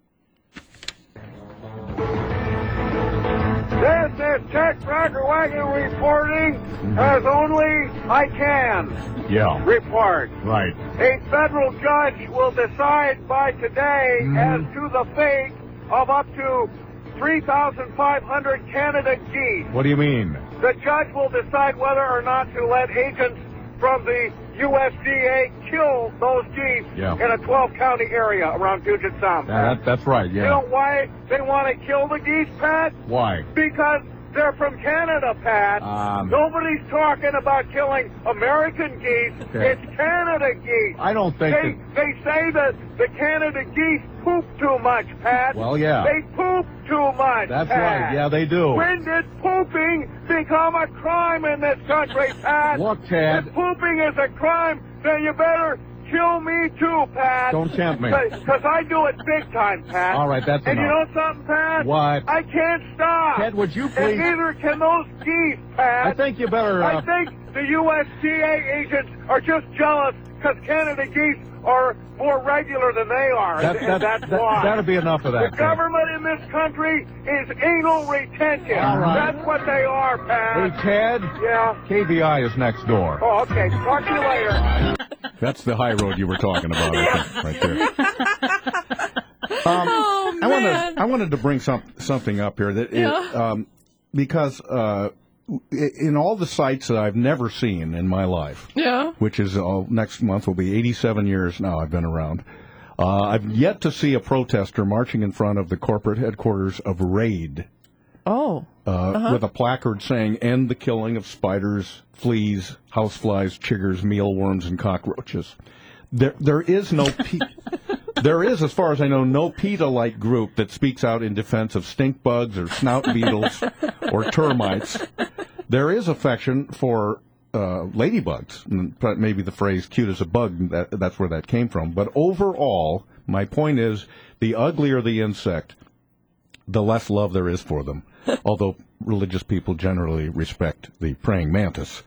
This is Chuck Rocker Wagon reporting as only I can Yeah. report. Right. A federal judge will decide by today as to the fate of up to three thousand five hundred Canada geese. What do you mean? The judge will decide whether or not to let agents from the U S D A kill those geese Yeah. in a twelve county area around Puget Sound. Yeah, that, that's right. You Yeah. know why they want to kill the geese, Pat? Why? Because They're from Canada, Pat. Um, Nobody's talking about killing American geese. Okay. It's Canada geese. I don't think they, that- they say that the Canada geese poop too much, Pat. Well, yeah. They poop too much, That's Pat. right. Yeah, they do. When did pooping become a crime in this country, Pat? Look, Ted. If pooping is a crime, then you better kill me too, Pat. Don't tempt me. Because I do it big time, Pat. All right, that's And you enough. know something, Pat? What? I can't stop. Ted, would you And please- neither can those geese, Pat. I think you better, uh, I think the U S D A agents are just jealous because Canada geese are more regular than they are. That, and that, that's that, why. that'll be enough of that. The Ted. government in this country is anal retention. All right. That's what they are, Pat. Hey, Ted. Yeah. K B I is next door. Oh, okay. Talk to you later. That's the high road you were talking about, I think, right there. Um, Oh, I wanted, man. I wanted to bring some, something up here that it, Yeah. um, because uh, i- in all the sites that I've never seen in my life, Yeah. which is uh, next month will be eighty-seven years now I've been around. Uh, I've yet to see a protester marching in front of the corporate headquarters of RAID Oh. uh, Uh-huh. with a placard saying, "End the killing of spiders, fleas, houseflies, chiggers, mealworms, and cockroaches." There, there is no... Pe- There is, as far as I know, no PETA-like group that speaks out in defense of stink bugs or snout beetles or termites. There is affection for uh, ladybugs. and Maybe the phrase "cute as a bug," that, that's where that came from. But overall, my point is, the uglier the insect, the less love there is for them. Although religious people generally respect the praying mantis.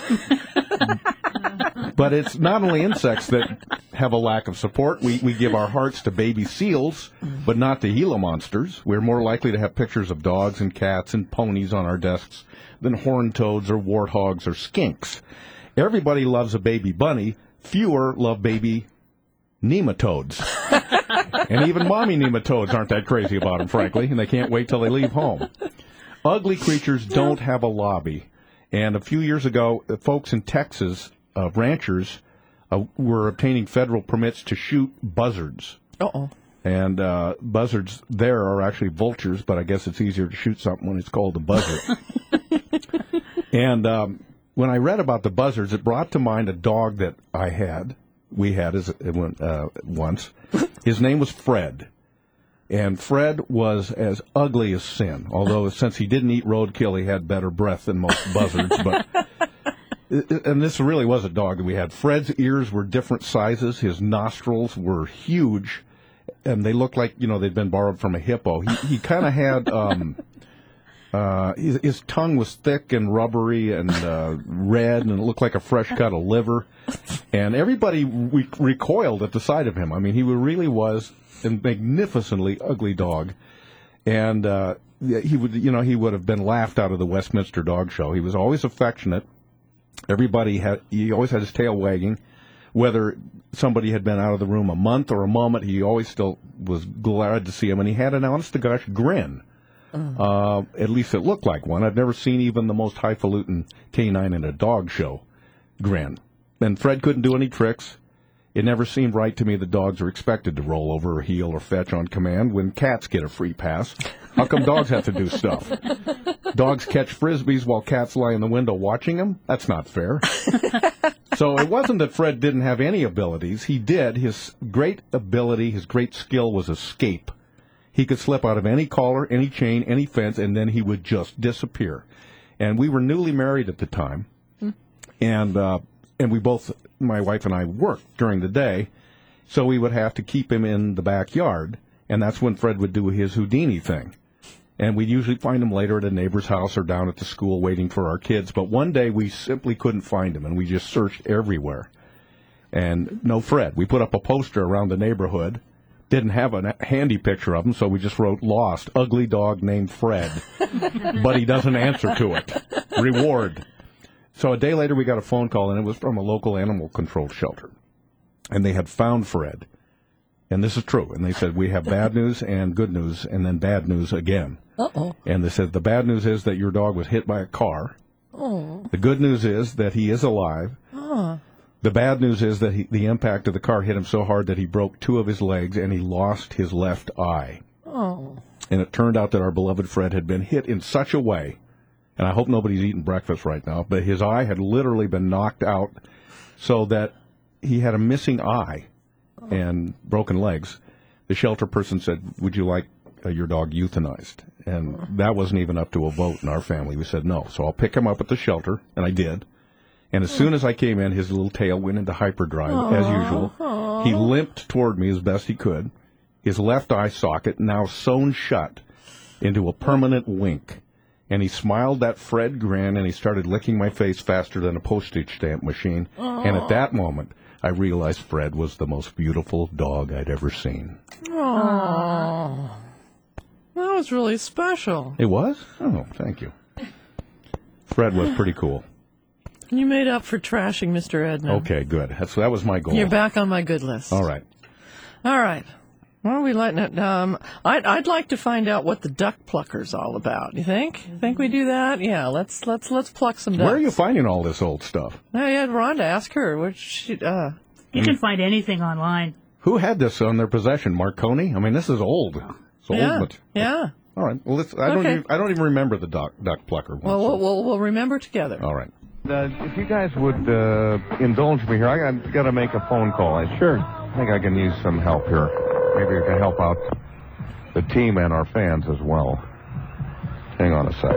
But it's not only insects that have a lack of support. We, we give our hearts to baby seals, but not to Gila monsters. We're more likely to have pictures of dogs and cats and ponies on our desks than horned toads or warthogs or skinks. Everybody loves a baby bunny. Fewer love baby nematodes. And even mommy nematodes aren't that crazy about them, frankly, and they can't wait till they leave home. Ugly creatures don't have a lobby. And a few years ago, uh, folks in Texas, uh, ranchers, uh, were obtaining federal permits to shoot buzzards. Uh-oh. And uh, buzzards there are actually vultures, but I guess it's easier to shoot something when it's called a buzzard. And um, when I read about the buzzards, it brought to mind a dog that I had, we had as uh, once. His name was Fred. And Fred was as ugly as sin, although since he didn't eat roadkill, he had better breath than most buzzards. But and this really was a dog that we had. Fred's ears were different sizes. His nostrils were huge, and they looked like, you know, they'd been borrowed from a hippo. He, he kind of had, um, uh, his, his tongue was thick and rubbery and uh, red, and it looked like a fresh cut of liver. And everybody re- recoiled at the sight of him. I mean, he really was a magnificently ugly dog. And uh, he would, you know, he would have been laughed out of the Westminster Dog Show. He was always affectionate. Everybody had, he always had his tail wagging. Whether somebody had been out of the room a month or a moment, he always still was glad to see him. And he had an honest-to-gosh grin. Uh, at least it looked like one. I've never seen even the most highfalutin canine in a dog show grin. And Fred couldn't do any tricks. It never seemed right to me that dogs are expected to roll over or heel or fetch on command when cats get a free pass. How come dogs have to do stuff? Dogs catch frisbees while cats lie in the window watching them? That's not fair. So it wasn't that Fred didn't have any abilities. He did. His great ability, his great skill was escape. He could slip out of any collar, any chain, any fence, and then he would just disappear. And we were newly married at the time. And uh, and we both, my wife and I, worked during the day, so we would have to keep him in the backyard, and that's when Fred would do his Houdini thing. And we'd usually find him later at a neighbor's house or down at the school waiting for our kids. But one day we simply couldn't find him, and we just searched everywhere. And no Fred. We put up a poster around the neighborhood. Didn't have a handy picture of him, so we just wrote, "Lost, ugly dog named Fred." But he doesn't answer to it. Reward. So a day later we got a phone call, and it was from a local animal control shelter. And they had found Fred. And this is true. And they said, "We have bad news and good news, and then bad news again." Uh-oh. And they said, "The bad news is that your dog was hit by a car. Oh. The good news is that he is alive. Oh. The bad news is that he, the impact of the car hit him so hard that he broke two of his legs and he lost his left eye." Oh. And it turned out that our beloved Fred had been hit in such a way and I hope nobody's eating breakfast right now, but his eye had literally been knocked out so that he had a missing eye and broken legs. The shelter person said, would you like uh, your dog euthanized? And that wasn't even up to a vote in our family. We said no. So I'll pick him up at the shelter, and I did. And as soon as I came in, his little tail went into hyperdrive, Aww. as usual. Aww. He limped toward me as best he could. His left eye socket now sewn shut into a permanent wink. And he smiled that Fred grin, and he started licking my face faster than a postage stamp machine. Aww. And at that moment, I realized Fred was the most beautiful dog I'd ever seen. Aww. That was really special. It was? Oh, thank you. Fred was pretty cool. You made up for trashing Mister Edna. Okay, good. That's, that was my goal. You're back on my good list. All right. All right. Why are we letting it? Um, I'd I'd like to find out what the duck plucker's all about. You think? Think we do that? Yeah. Let's let's let's pluck some ducks. Where are you finding all this old stuff? I had Rhonda ask her. Which she, uh, You can find anything online. Who had this on their possession? Marconi? I mean, this is old. It's old, yeah. but Yeah. all right. Well, let's, I don't. Okay. Even, I don't even remember the duck duck plucker one. Well, we'll we'll, we'll remember together. All right. Uh, if you guys would uh, indulge me here, I got, got to make a phone call. I sure. I think I can use some help here. Maybe you can help out the team and our fans as well. Hang on a sec.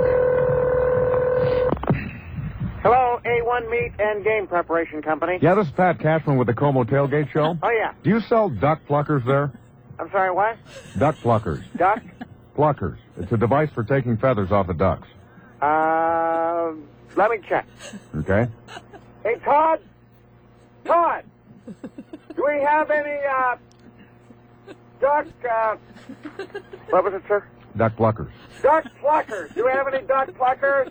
Hello, A one Meat and Game Preparation Company. Yeah, this is Pat Cashman with the Como Tailgate Show. Oh, yeah. Do you sell duck pluckers there? I'm sorry, what? Duck pluckers. Duck? Pluckers. It's a device for taking feathers off of ducks. Uh, let me check. Okay? Hey, Todd? Todd! Do we have any, uh, duck, uh, what was it, sir? Duck pluckers. Duck pluckers. Do we have any duck pluckers?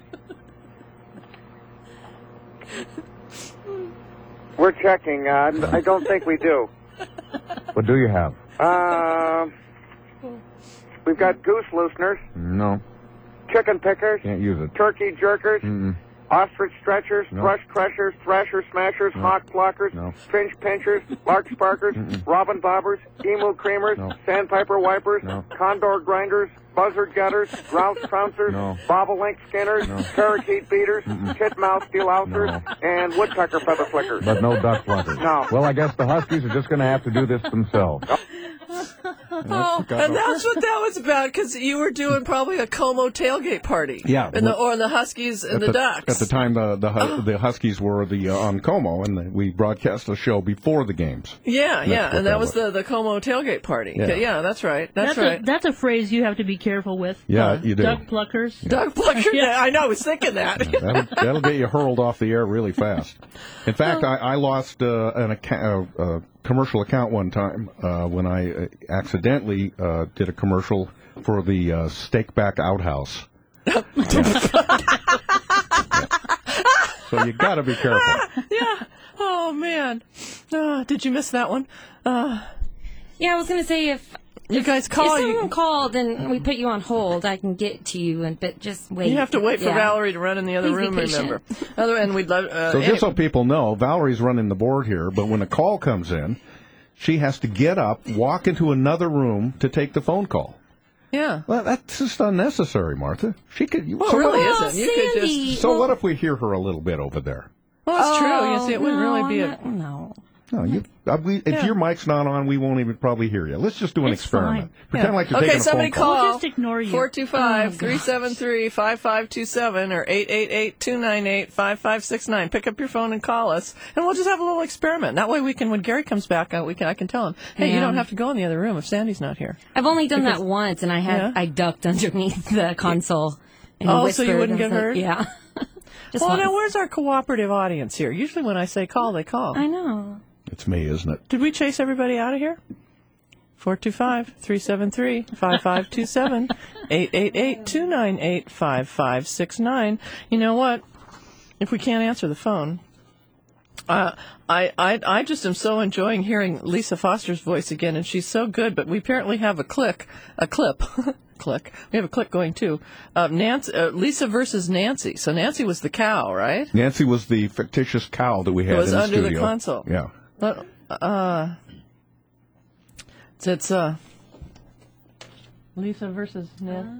We're checking. Uh, I don't think we do. What do you have? Uh, we've got goose looseners, No. chicken pickers, Can't use it. turkey jerkers, Mm-mm. ostrich stretchers, No. thrush crushers, thrasher smashers, No. hawk pluckers, No. finch pinchers, lark sparkers, Mm-mm. robin bobbers, emu creamers, No. sandpiper wipers, No. condor grinders, buzzard gutters, grouse trouncers, No. bobolink skinners, No. parakeet beaters, Mm-mm. titmouse delousers, No. and woodpecker feather flickers. But no duck pluckers. No. Well, I guess the Huskies are just going to have to do this themselves. Oh, and that's what that was about, because you were doing probably a Como tailgate party. Yeah. And the, or the Huskies and At the, the, Ducks. at the time, the the, Hus- the Huskies were the uh, on Como, and the, we broadcast the show before the games. Yeah, That's yeah, what and that that was the, the Como tailgate party. Yeah. Yeah, that's right. That's, That's right. a that's a phrase you have to be careful with. Yeah, Uh, you do. Duck pluckers. Duck plucker. Yeah. Yeah, I know. I was thinking that. That'll, that'll get you hurled off the air really fast. In fact, I, I lost uh, an account, uh, uh, commercial account one time uh, when I uh, accidentally uh, did a commercial for the uh, Steakback Outhouse. Yeah. So you got to be careful. Yeah. Oh man. Uh, did you miss that one? Uh, Yeah, I was going to say if you if, guys call, if you someone called and we put you on hold, I can get to you, and but just wait. you have to wait for Yeah. Valerie to run in the other Please be room. patient. Remember. Other and we'd love. Uh, So any- just so people know, Valerie's running the board here, but when a call comes in, she has to get up, walk into another room to take the phone call. yeah. Well, that's just unnecessary, Martha. She could. You, Well, so it really what, isn't. You could Sandy, just. So what if we hear her a little bit over there? Well, it's true. Oh, You see, it wouldn't no, really be a. not- no. No, you. Uh, we, if Yeah. your mic's not on, we won't even probably hear you. Let's just do an It's experiment. fine. Pretend Yeah. like you're okay, taking a somebody phone call. call. We'll just ignore you. four two five, Oh, three seven three, five five two seven or eight eight eight, two nine eight, five five six nine. Pick up your phone and call us, and we'll just have a little experiment. That way we can, when Gary comes back, uh, we can I can tell him, hey, you Yeah. don't have to go in the other room if Sandy's not here. I've only done Because- that once, and I had Yeah. I ducked underneath the console. And Oh, so you whispered wouldn't and get said- hurt? Yeah. Just Well, once. now where's our cooperative audience here? Usually when I say call, they call. I know. It's me, isn't it? Did we chase everybody out of here? four two five, three seven three, five five two seven, eight eight eight, two nine eight, five five six nine. You know what? If we can't answer the phone, uh, I, I I just am so enjoying hearing Lisa Foster's voice again, and she's so good. But we apparently have a click, a clip, click. We have a click going too. Uh, Nancy, uh, Lisa versus Nancy. So Nancy was the cow, right? Nancy was the fictitious cow that we had It was in the under studio. the console. Yeah. But, uh, it's, it's uh, Lisa versus Nan.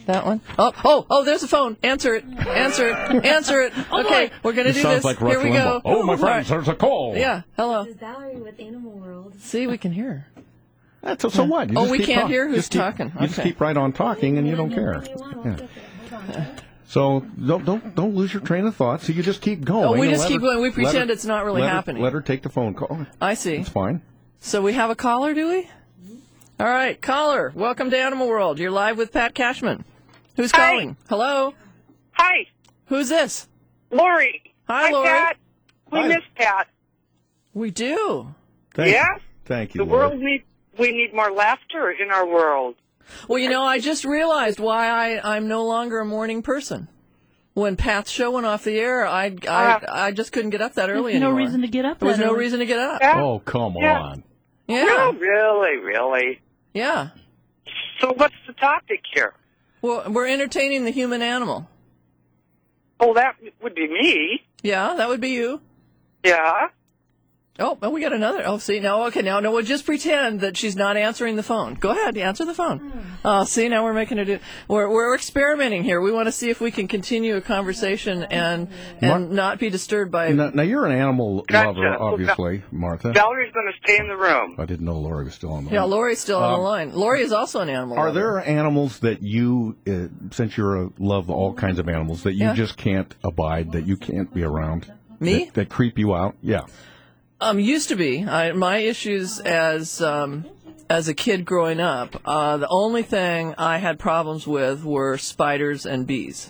That one? Oh, oh, oh, there's a phone. Answer it. Answer it. Answer it. Okay, we're going to This do sounds this. like Rush Here we go. Limbaugh. Oh, my friends, All right. there's a call. Yeah, hello. This is Valerie with Animal World. See, we can hear her. That's, so, so what? You Oh, just we keep can't talk- hear who's just keep- talking. You just Okay. keep right on talking, and you don't care. Yeah. So don't don't don't lose your train of thought. So you just keep going. Oh, we and just let keep her- going. We let pretend her- it's not really let her- happening. Let her take the phone call. I see. It's fine. So we have a caller, do we? All right, caller. Welcome to Animal World. You're live with Pat Cashman. Who's Hi. calling? Hello? Hi. Who's this? Lori. Hi, Lori. Pat. We Hi. miss Pat. We do. Thank yeah? You. Thank you. The Laura. world need we need more laughter in our world. Well, you know, I just realized why I, I'm no longer a morning person. When Pat's show went off the air, I, I, Uh, I just couldn't get up that early There's no anymore. reason to get up There was that no early. reason to get up. Yeah. Oh, come Yeah. on. Yeah. No, really, really. Yeah. So what's the topic here? Well, we're entertaining the human animal. Oh, that would be me. Yeah, that would be you. Yeah. Oh, and we got another. Oh, see, now, okay, now, no, we'll just pretend that she's not answering the phone. Go ahead, answer the phone. Oh, see, now we're making it, we're, we're experimenting here. We want to see if we can continue a conversation and, and not be disturbed by... Now, now you're an animal Gotcha. lover, obviously, Martha. Valerie's going to stay in the room. I didn't know Lori was still on the Yeah, line. Lori's still on Um, the line. Lori is also an animal Are lover. there animals that you, uh, since you're a love all kinds of animals, that you Yeah. just can't abide, that you can't be around? Me? That, that creep you out? Yeah. Um, used to be. I, my issues as um, as a kid growing up, uh, the only thing I had problems with were spiders and bees.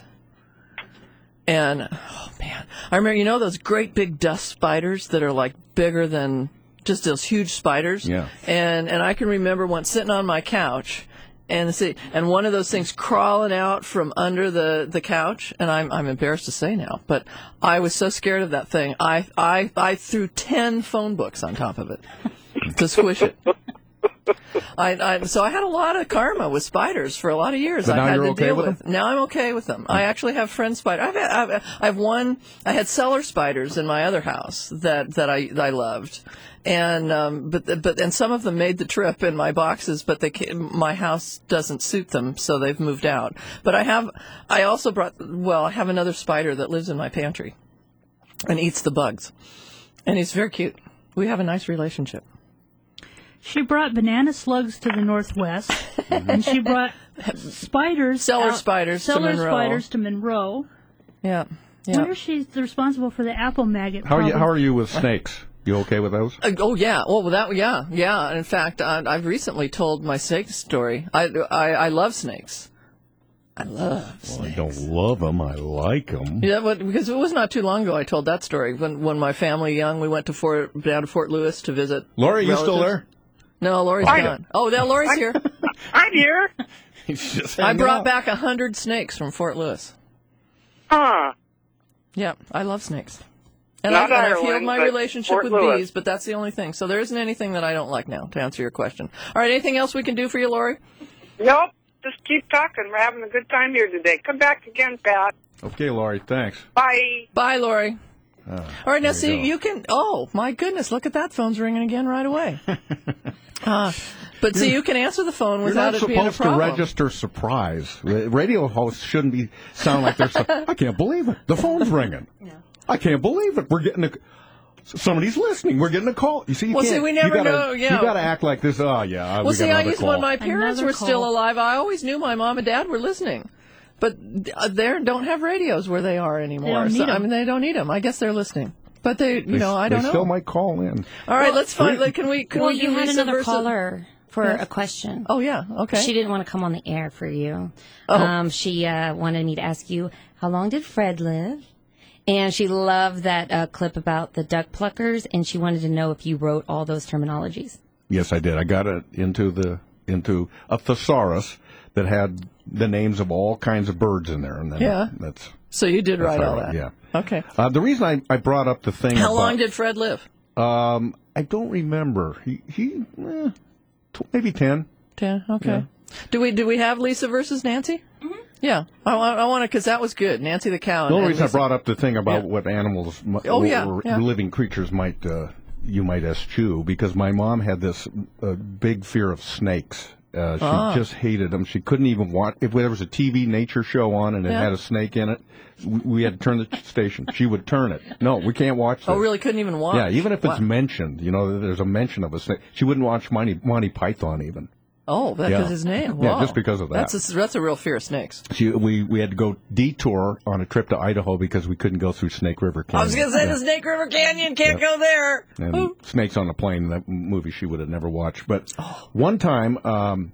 And, oh man, I remember, you know those great big dust spiders that are like bigger than just those huge spiders? Yeah. And, and I can remember once sitting on my couch and see, and one of those things crawling out from under the, the couch, and I'm I'm embarrassed to say now, but I was so scared of that thing. I I I threw ten phone books on top of it to squish it. I, I so I had a lot of karma with spiders for a lot of years. But I now had you're to okay deal with with. Now I'm okay with them. I actually have friend spiders. I've, had- I've I have one. I had cellar spiders in my other house that that I that I loved. And um, but but and some of them made the trip in my boxes, but they came, my house doesn't suit them, so they've moved out. But I have I also brought well I have another spider that lives in my pantry, and eats the bugs, and he's very cute. We have a nice relationship. She brought banana slugs to the Northwest, and she brought spiders, Cellar out- spiders to cellar Monroe. spiders to Monroe. Yeah, I yeah. wonder if she's responsible for the apple maggot. How are you? problem. How are you with snakes? You okay with those? Uh, oh yeah. Oh, well, that yeah, yeah. In fact, I, I've recently told my snake story. I, I I love snakes. I love. Well, I don't love them. I like them. Yeah, but because it was not too long ago I told that story. When when my family young, we went to Fort down to Fort Lewis to visit. Lori, you still relatives. there? No, Lori's I- gone. Oh, now Lori's here. I'm here. He's just I hanging brought out. back a hundred snakes from Fort Lewis. Huh. Yeah, I love snakes. And, Not I've, and I've Ireland, healed my but relationship Fort with Lewis. bees, but that's the only thing. So there isn't anything that I don't like now, to answer your question. All right, anything else we can do for you, Lori? Nope. Just keep talking. We're having a good time here today. Come back again, Pat. Okay, Lori, thanks. Bye. Bye, Lori. Uh, All right, now there see, go. you can. Oh my goodness, look at that phone's ringing again right away. uh, but see, you can answer the phone You're without not it being a supposed to problem. register surprise. Ra- Radio hosts shouldn't be sound like they're. So, I can't believe it. The phone's ringing. I can't believe it. We're getting a. Somebody's listening. We're getting a call. You see, you Well, can't. see, we never you gotta, know, yeah. You got to act like this. Oh yeah. Well, we see, got I another used call. when my parents Another were still call. alive. I always knew my mom and dad were listening, but uh, they don't have radios where they are anymore. don't so, need I 'em. mean, they don't need them. I guess they're listening, but they, you They, know, I don't they know. still might call in. All right, let's find. Three- Like, can we? Can well, we do you had Lisa another versus- caller for Yes. a question. Oh yeah, okay. She didn't want to come on the air for you. Oh. Um, she uh, wanted me to ask you, how long did Fred live? And she loved that uh, clip about the duck pluckers, and she wanted to know if you wrote all those terminologies. Yes, I did. I got it into the into a thesaurus that had the names of all kinds of birds in there, and then Yeah. that's. So you did that's write how I all wrote- that. Yeah. Okay. Uh, the reason I, I brought up the thing. How about, long did Fred live? Um, I don't remember. He he, eh, tw- maybe ten. Ten. Okay. Yeah. Do we do we have Lisa versus Nancy? Mm-hmm. Yeah. I, want I want to because that was good. Nancy the cow. The only and reason I Lisa- brought up the thing about Yeah. what animals, mi- Oh, or, yeah, or yeah. living creatures might uh, you might eschew, because my mom had this uh, big fear of snakes, Uh, she Ah. just hated them. She couldn't even watch. If there was a T V nature show on and it Yeah. had a snake in it, we, we had to turn the station. She would turn it. No, we can't watch this. Oh, really? Couldn't even watch? Yeah, even if it's Wow. mentioned, you know, there's a mention of a snake. She wouldn't watch Monty, Monty Python even. Oh, because Yeah. his name. Yeah, Wow. just because of that. That's a, that's a real fear of snakes. She, we, we had to go detour on a trip to Idaho because we couldn't go through Snake River Canyon. I was going to say Yeah. the Snake River Canyon can't Yeah. go there. And Ooh. Snakes on the Plane, that movie she would have never watched. But Oh. one time, um,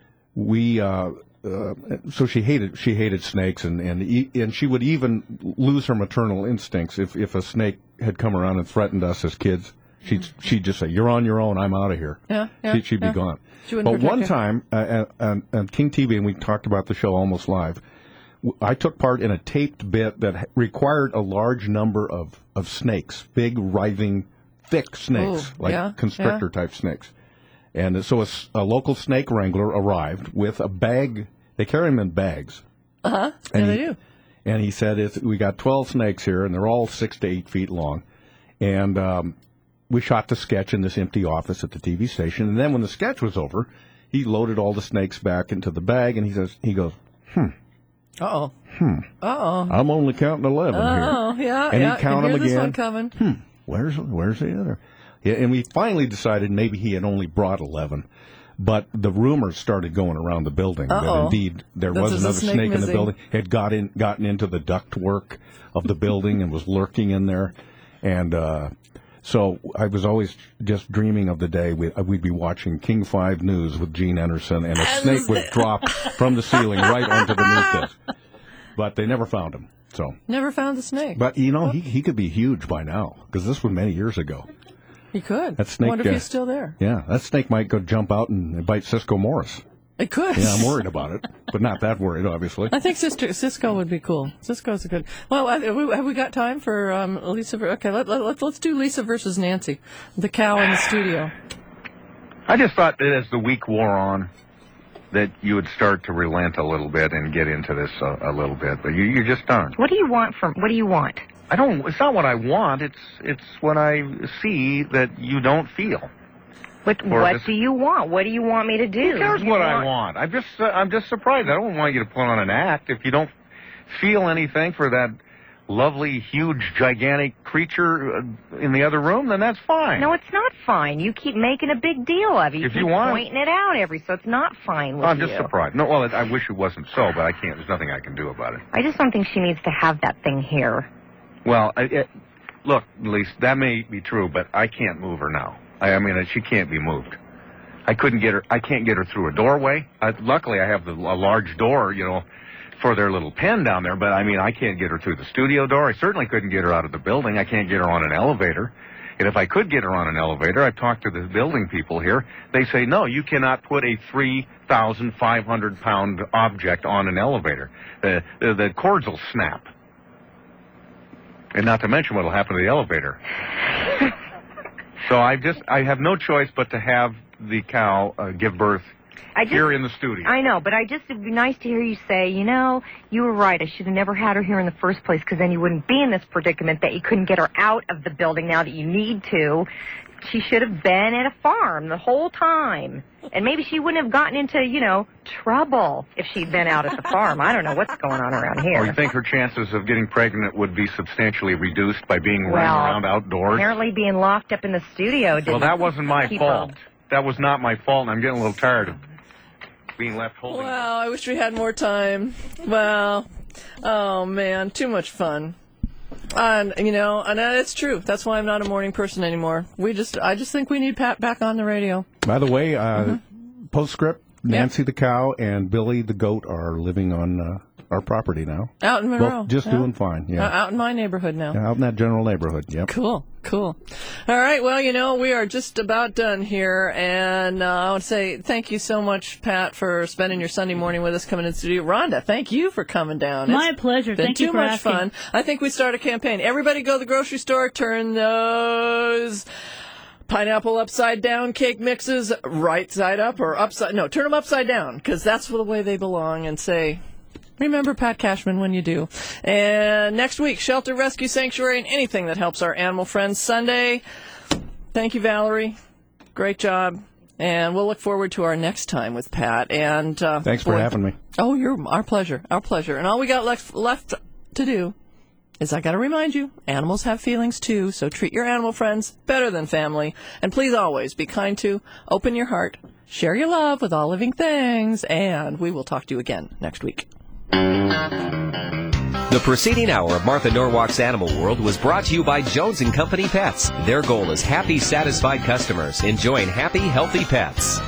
we, uh, uh, so she hated she hated snakes, and and e- and she would even lose her maternal instincts if if a snake had come around and threatened us as kids. She'd she'd just say, "You're on your own. I'm out of here." Yeah, yeah, She, she'd yeah. be gone. She wouldn't But protect one you. time uh, on, on King T V, and we talked about the show almost live. w- I took part in a taped bit that ha- required a large number of, of snakes, big, writhing, thick snakes, Ooh, like yeah, constrictor type snakes. And so a, s- a local snake wrangler arrived with a bag. They carry them in bags. Uh huh. Yeah, And they he- do. And he said, it's, we got twelve snakes here, and they're all six to eight feet long. And um, we shot the sketch in this empty office at the T V station. And then when the sketch was over, he loaded all the snakes back into the bag, and he says, he goes, hmm, Uh oh. hmm, Uh oh. I'm only counting eleven Oh, here. yeah. And yeah. he'd count I can them hear this again. one coming. Hmm, where's where's the other? Yeah, and we finally decided maybe he had only brought eleven. But the rumors started going around the building that Uh-oh. indeed there That was there's a another snake snake in the missing. building. Had got in, gotten into the ductwork of the building and was lurking in there. And uh, so I was always just dreaming of the day we, we'd be watching King five News with Gene Anderson, and a snake would drop from the ceiling right onto the news desk. But they never found him. So, Never found the snake. but you know, he he could be huge by now because this was many years ago. He could. That snake. Wonder if uh, he's still there. Yeah, that snake might go jump out and bite Cisco Morris. It could. Yeah, I'm worried about it, but not that worried, obviously. I think Sister, Cisco would be cool. Cisco's a good. Well, have we, have we got time for um, Lisa? Okay, let, let, let's let's do Lisa versus Nancy, the cow in the studio. I just thought that as the week wore on, that you would start to relent a little bit and get into this a, a little bit, but you, you just aren't. What do you want from? What do you want? I don't. It's not what I want. It's it's what I see that you don't feel. But Or what this- do you want? What do you want me to do? Who cares You what I want? I'm just uh, I'm just surprised. I don't want you to put on an act if you don't feel anything for that lovely, huge, gigantic creature uh, in the other room. Then that's fine. No, it's not fine. You keep making a big deal of it. You If keep you want- pointing it out every, so it's not fine with I'm you. just surprised. No, well, I wish it wasn't so, but I can't. There's nothing I can do about it. I just don't think she needs to have that thing here. Well, I, it, look, Lisa, that may be true, but I can't move her now. I, I mean, she can't be moved. I couldn't get her. I can't get her through a doorway. I, luckily, I have the, a large door, you know, for their little pen down there. But I mean, I can't get her through the studio door. I certainly couldn't get her out of the building. I can't get her on an elevator. And if I could get her on an elevator, I've talked to the building people here. They say, no, you cannot put a three thousand five hundred pound object on an elevator. The, the, the cords will snap. And not to mention what will happen to the elevator. So I just, I have no choice but to have the cow uh, give birth I just, here in the studio. I know, but I just, it'd be nice to hear you say, you know, you were right. I should have never had her here in the first place, because then you wouldn't be in this predicament that you couldn't get her out of the building now that you need to. She should have been at a farm the whole time. And maybe she wouldn't have gotten into, you know, trouble if she'd been out at the farm. I don't know what's going on around here. Or you think her chances of getting pregnant would be substantially reduced by being Well, running around outdoors? Apparently being locked up in the studio didn't Well, that wasn't my keep fault. her- That was not my fault, and I'm getting a little tired of being left holding. Well, I wish we had more time. Well, oh man, too much fun. And you know, and it's true. That's why I'm not a morning person anymore. We just, I just think we need Pat back on the radio. By the way, uh, postscript, Nancy the cow and Billy the goat are living on uh, our property now. Out in Monroe. Well, just Yeah. doing fine, yeah. Uh, out in my neighborhood now. Yeah, out in that general neighborhood, yep. Cool, cool. All right, well, you know, we are just about done here, and uh, I want to say thank you so much, Pat, for spending your Sunday morning with us coming in the studio. Rhonda, thank you for coming down. My It's pleasure. Been Thank too you for much asking. fun. I think we start a campaign. Everybody go to the grocery store, turn those pineapple upside down cake mixes right side up or upside, no, turn them upside down, because that's the way they belong, and say, remember Pat Cashman when you do. And next week, Shelter, Rescue, Sanctuary, and anything that helps our animal friends. Sunday, thank you, Valerie. Great job. And we'll look forward to our next time with Pat. And uh, Thanks for boy, having me. Oh, you're our pleasure. Our pleasure. And all we got left, left to do is I got to remind you, animals have feelings too, so treat your animal friends better than family. And please always be kind to, open your heart, share your love with all living things, and we will talk to you again next week. The preceding hour of Martha Norwalk's Animal World was brought to you by Jones and Company Pets. Their goal is happy, satisfied customers enjoying happy, healthy pets.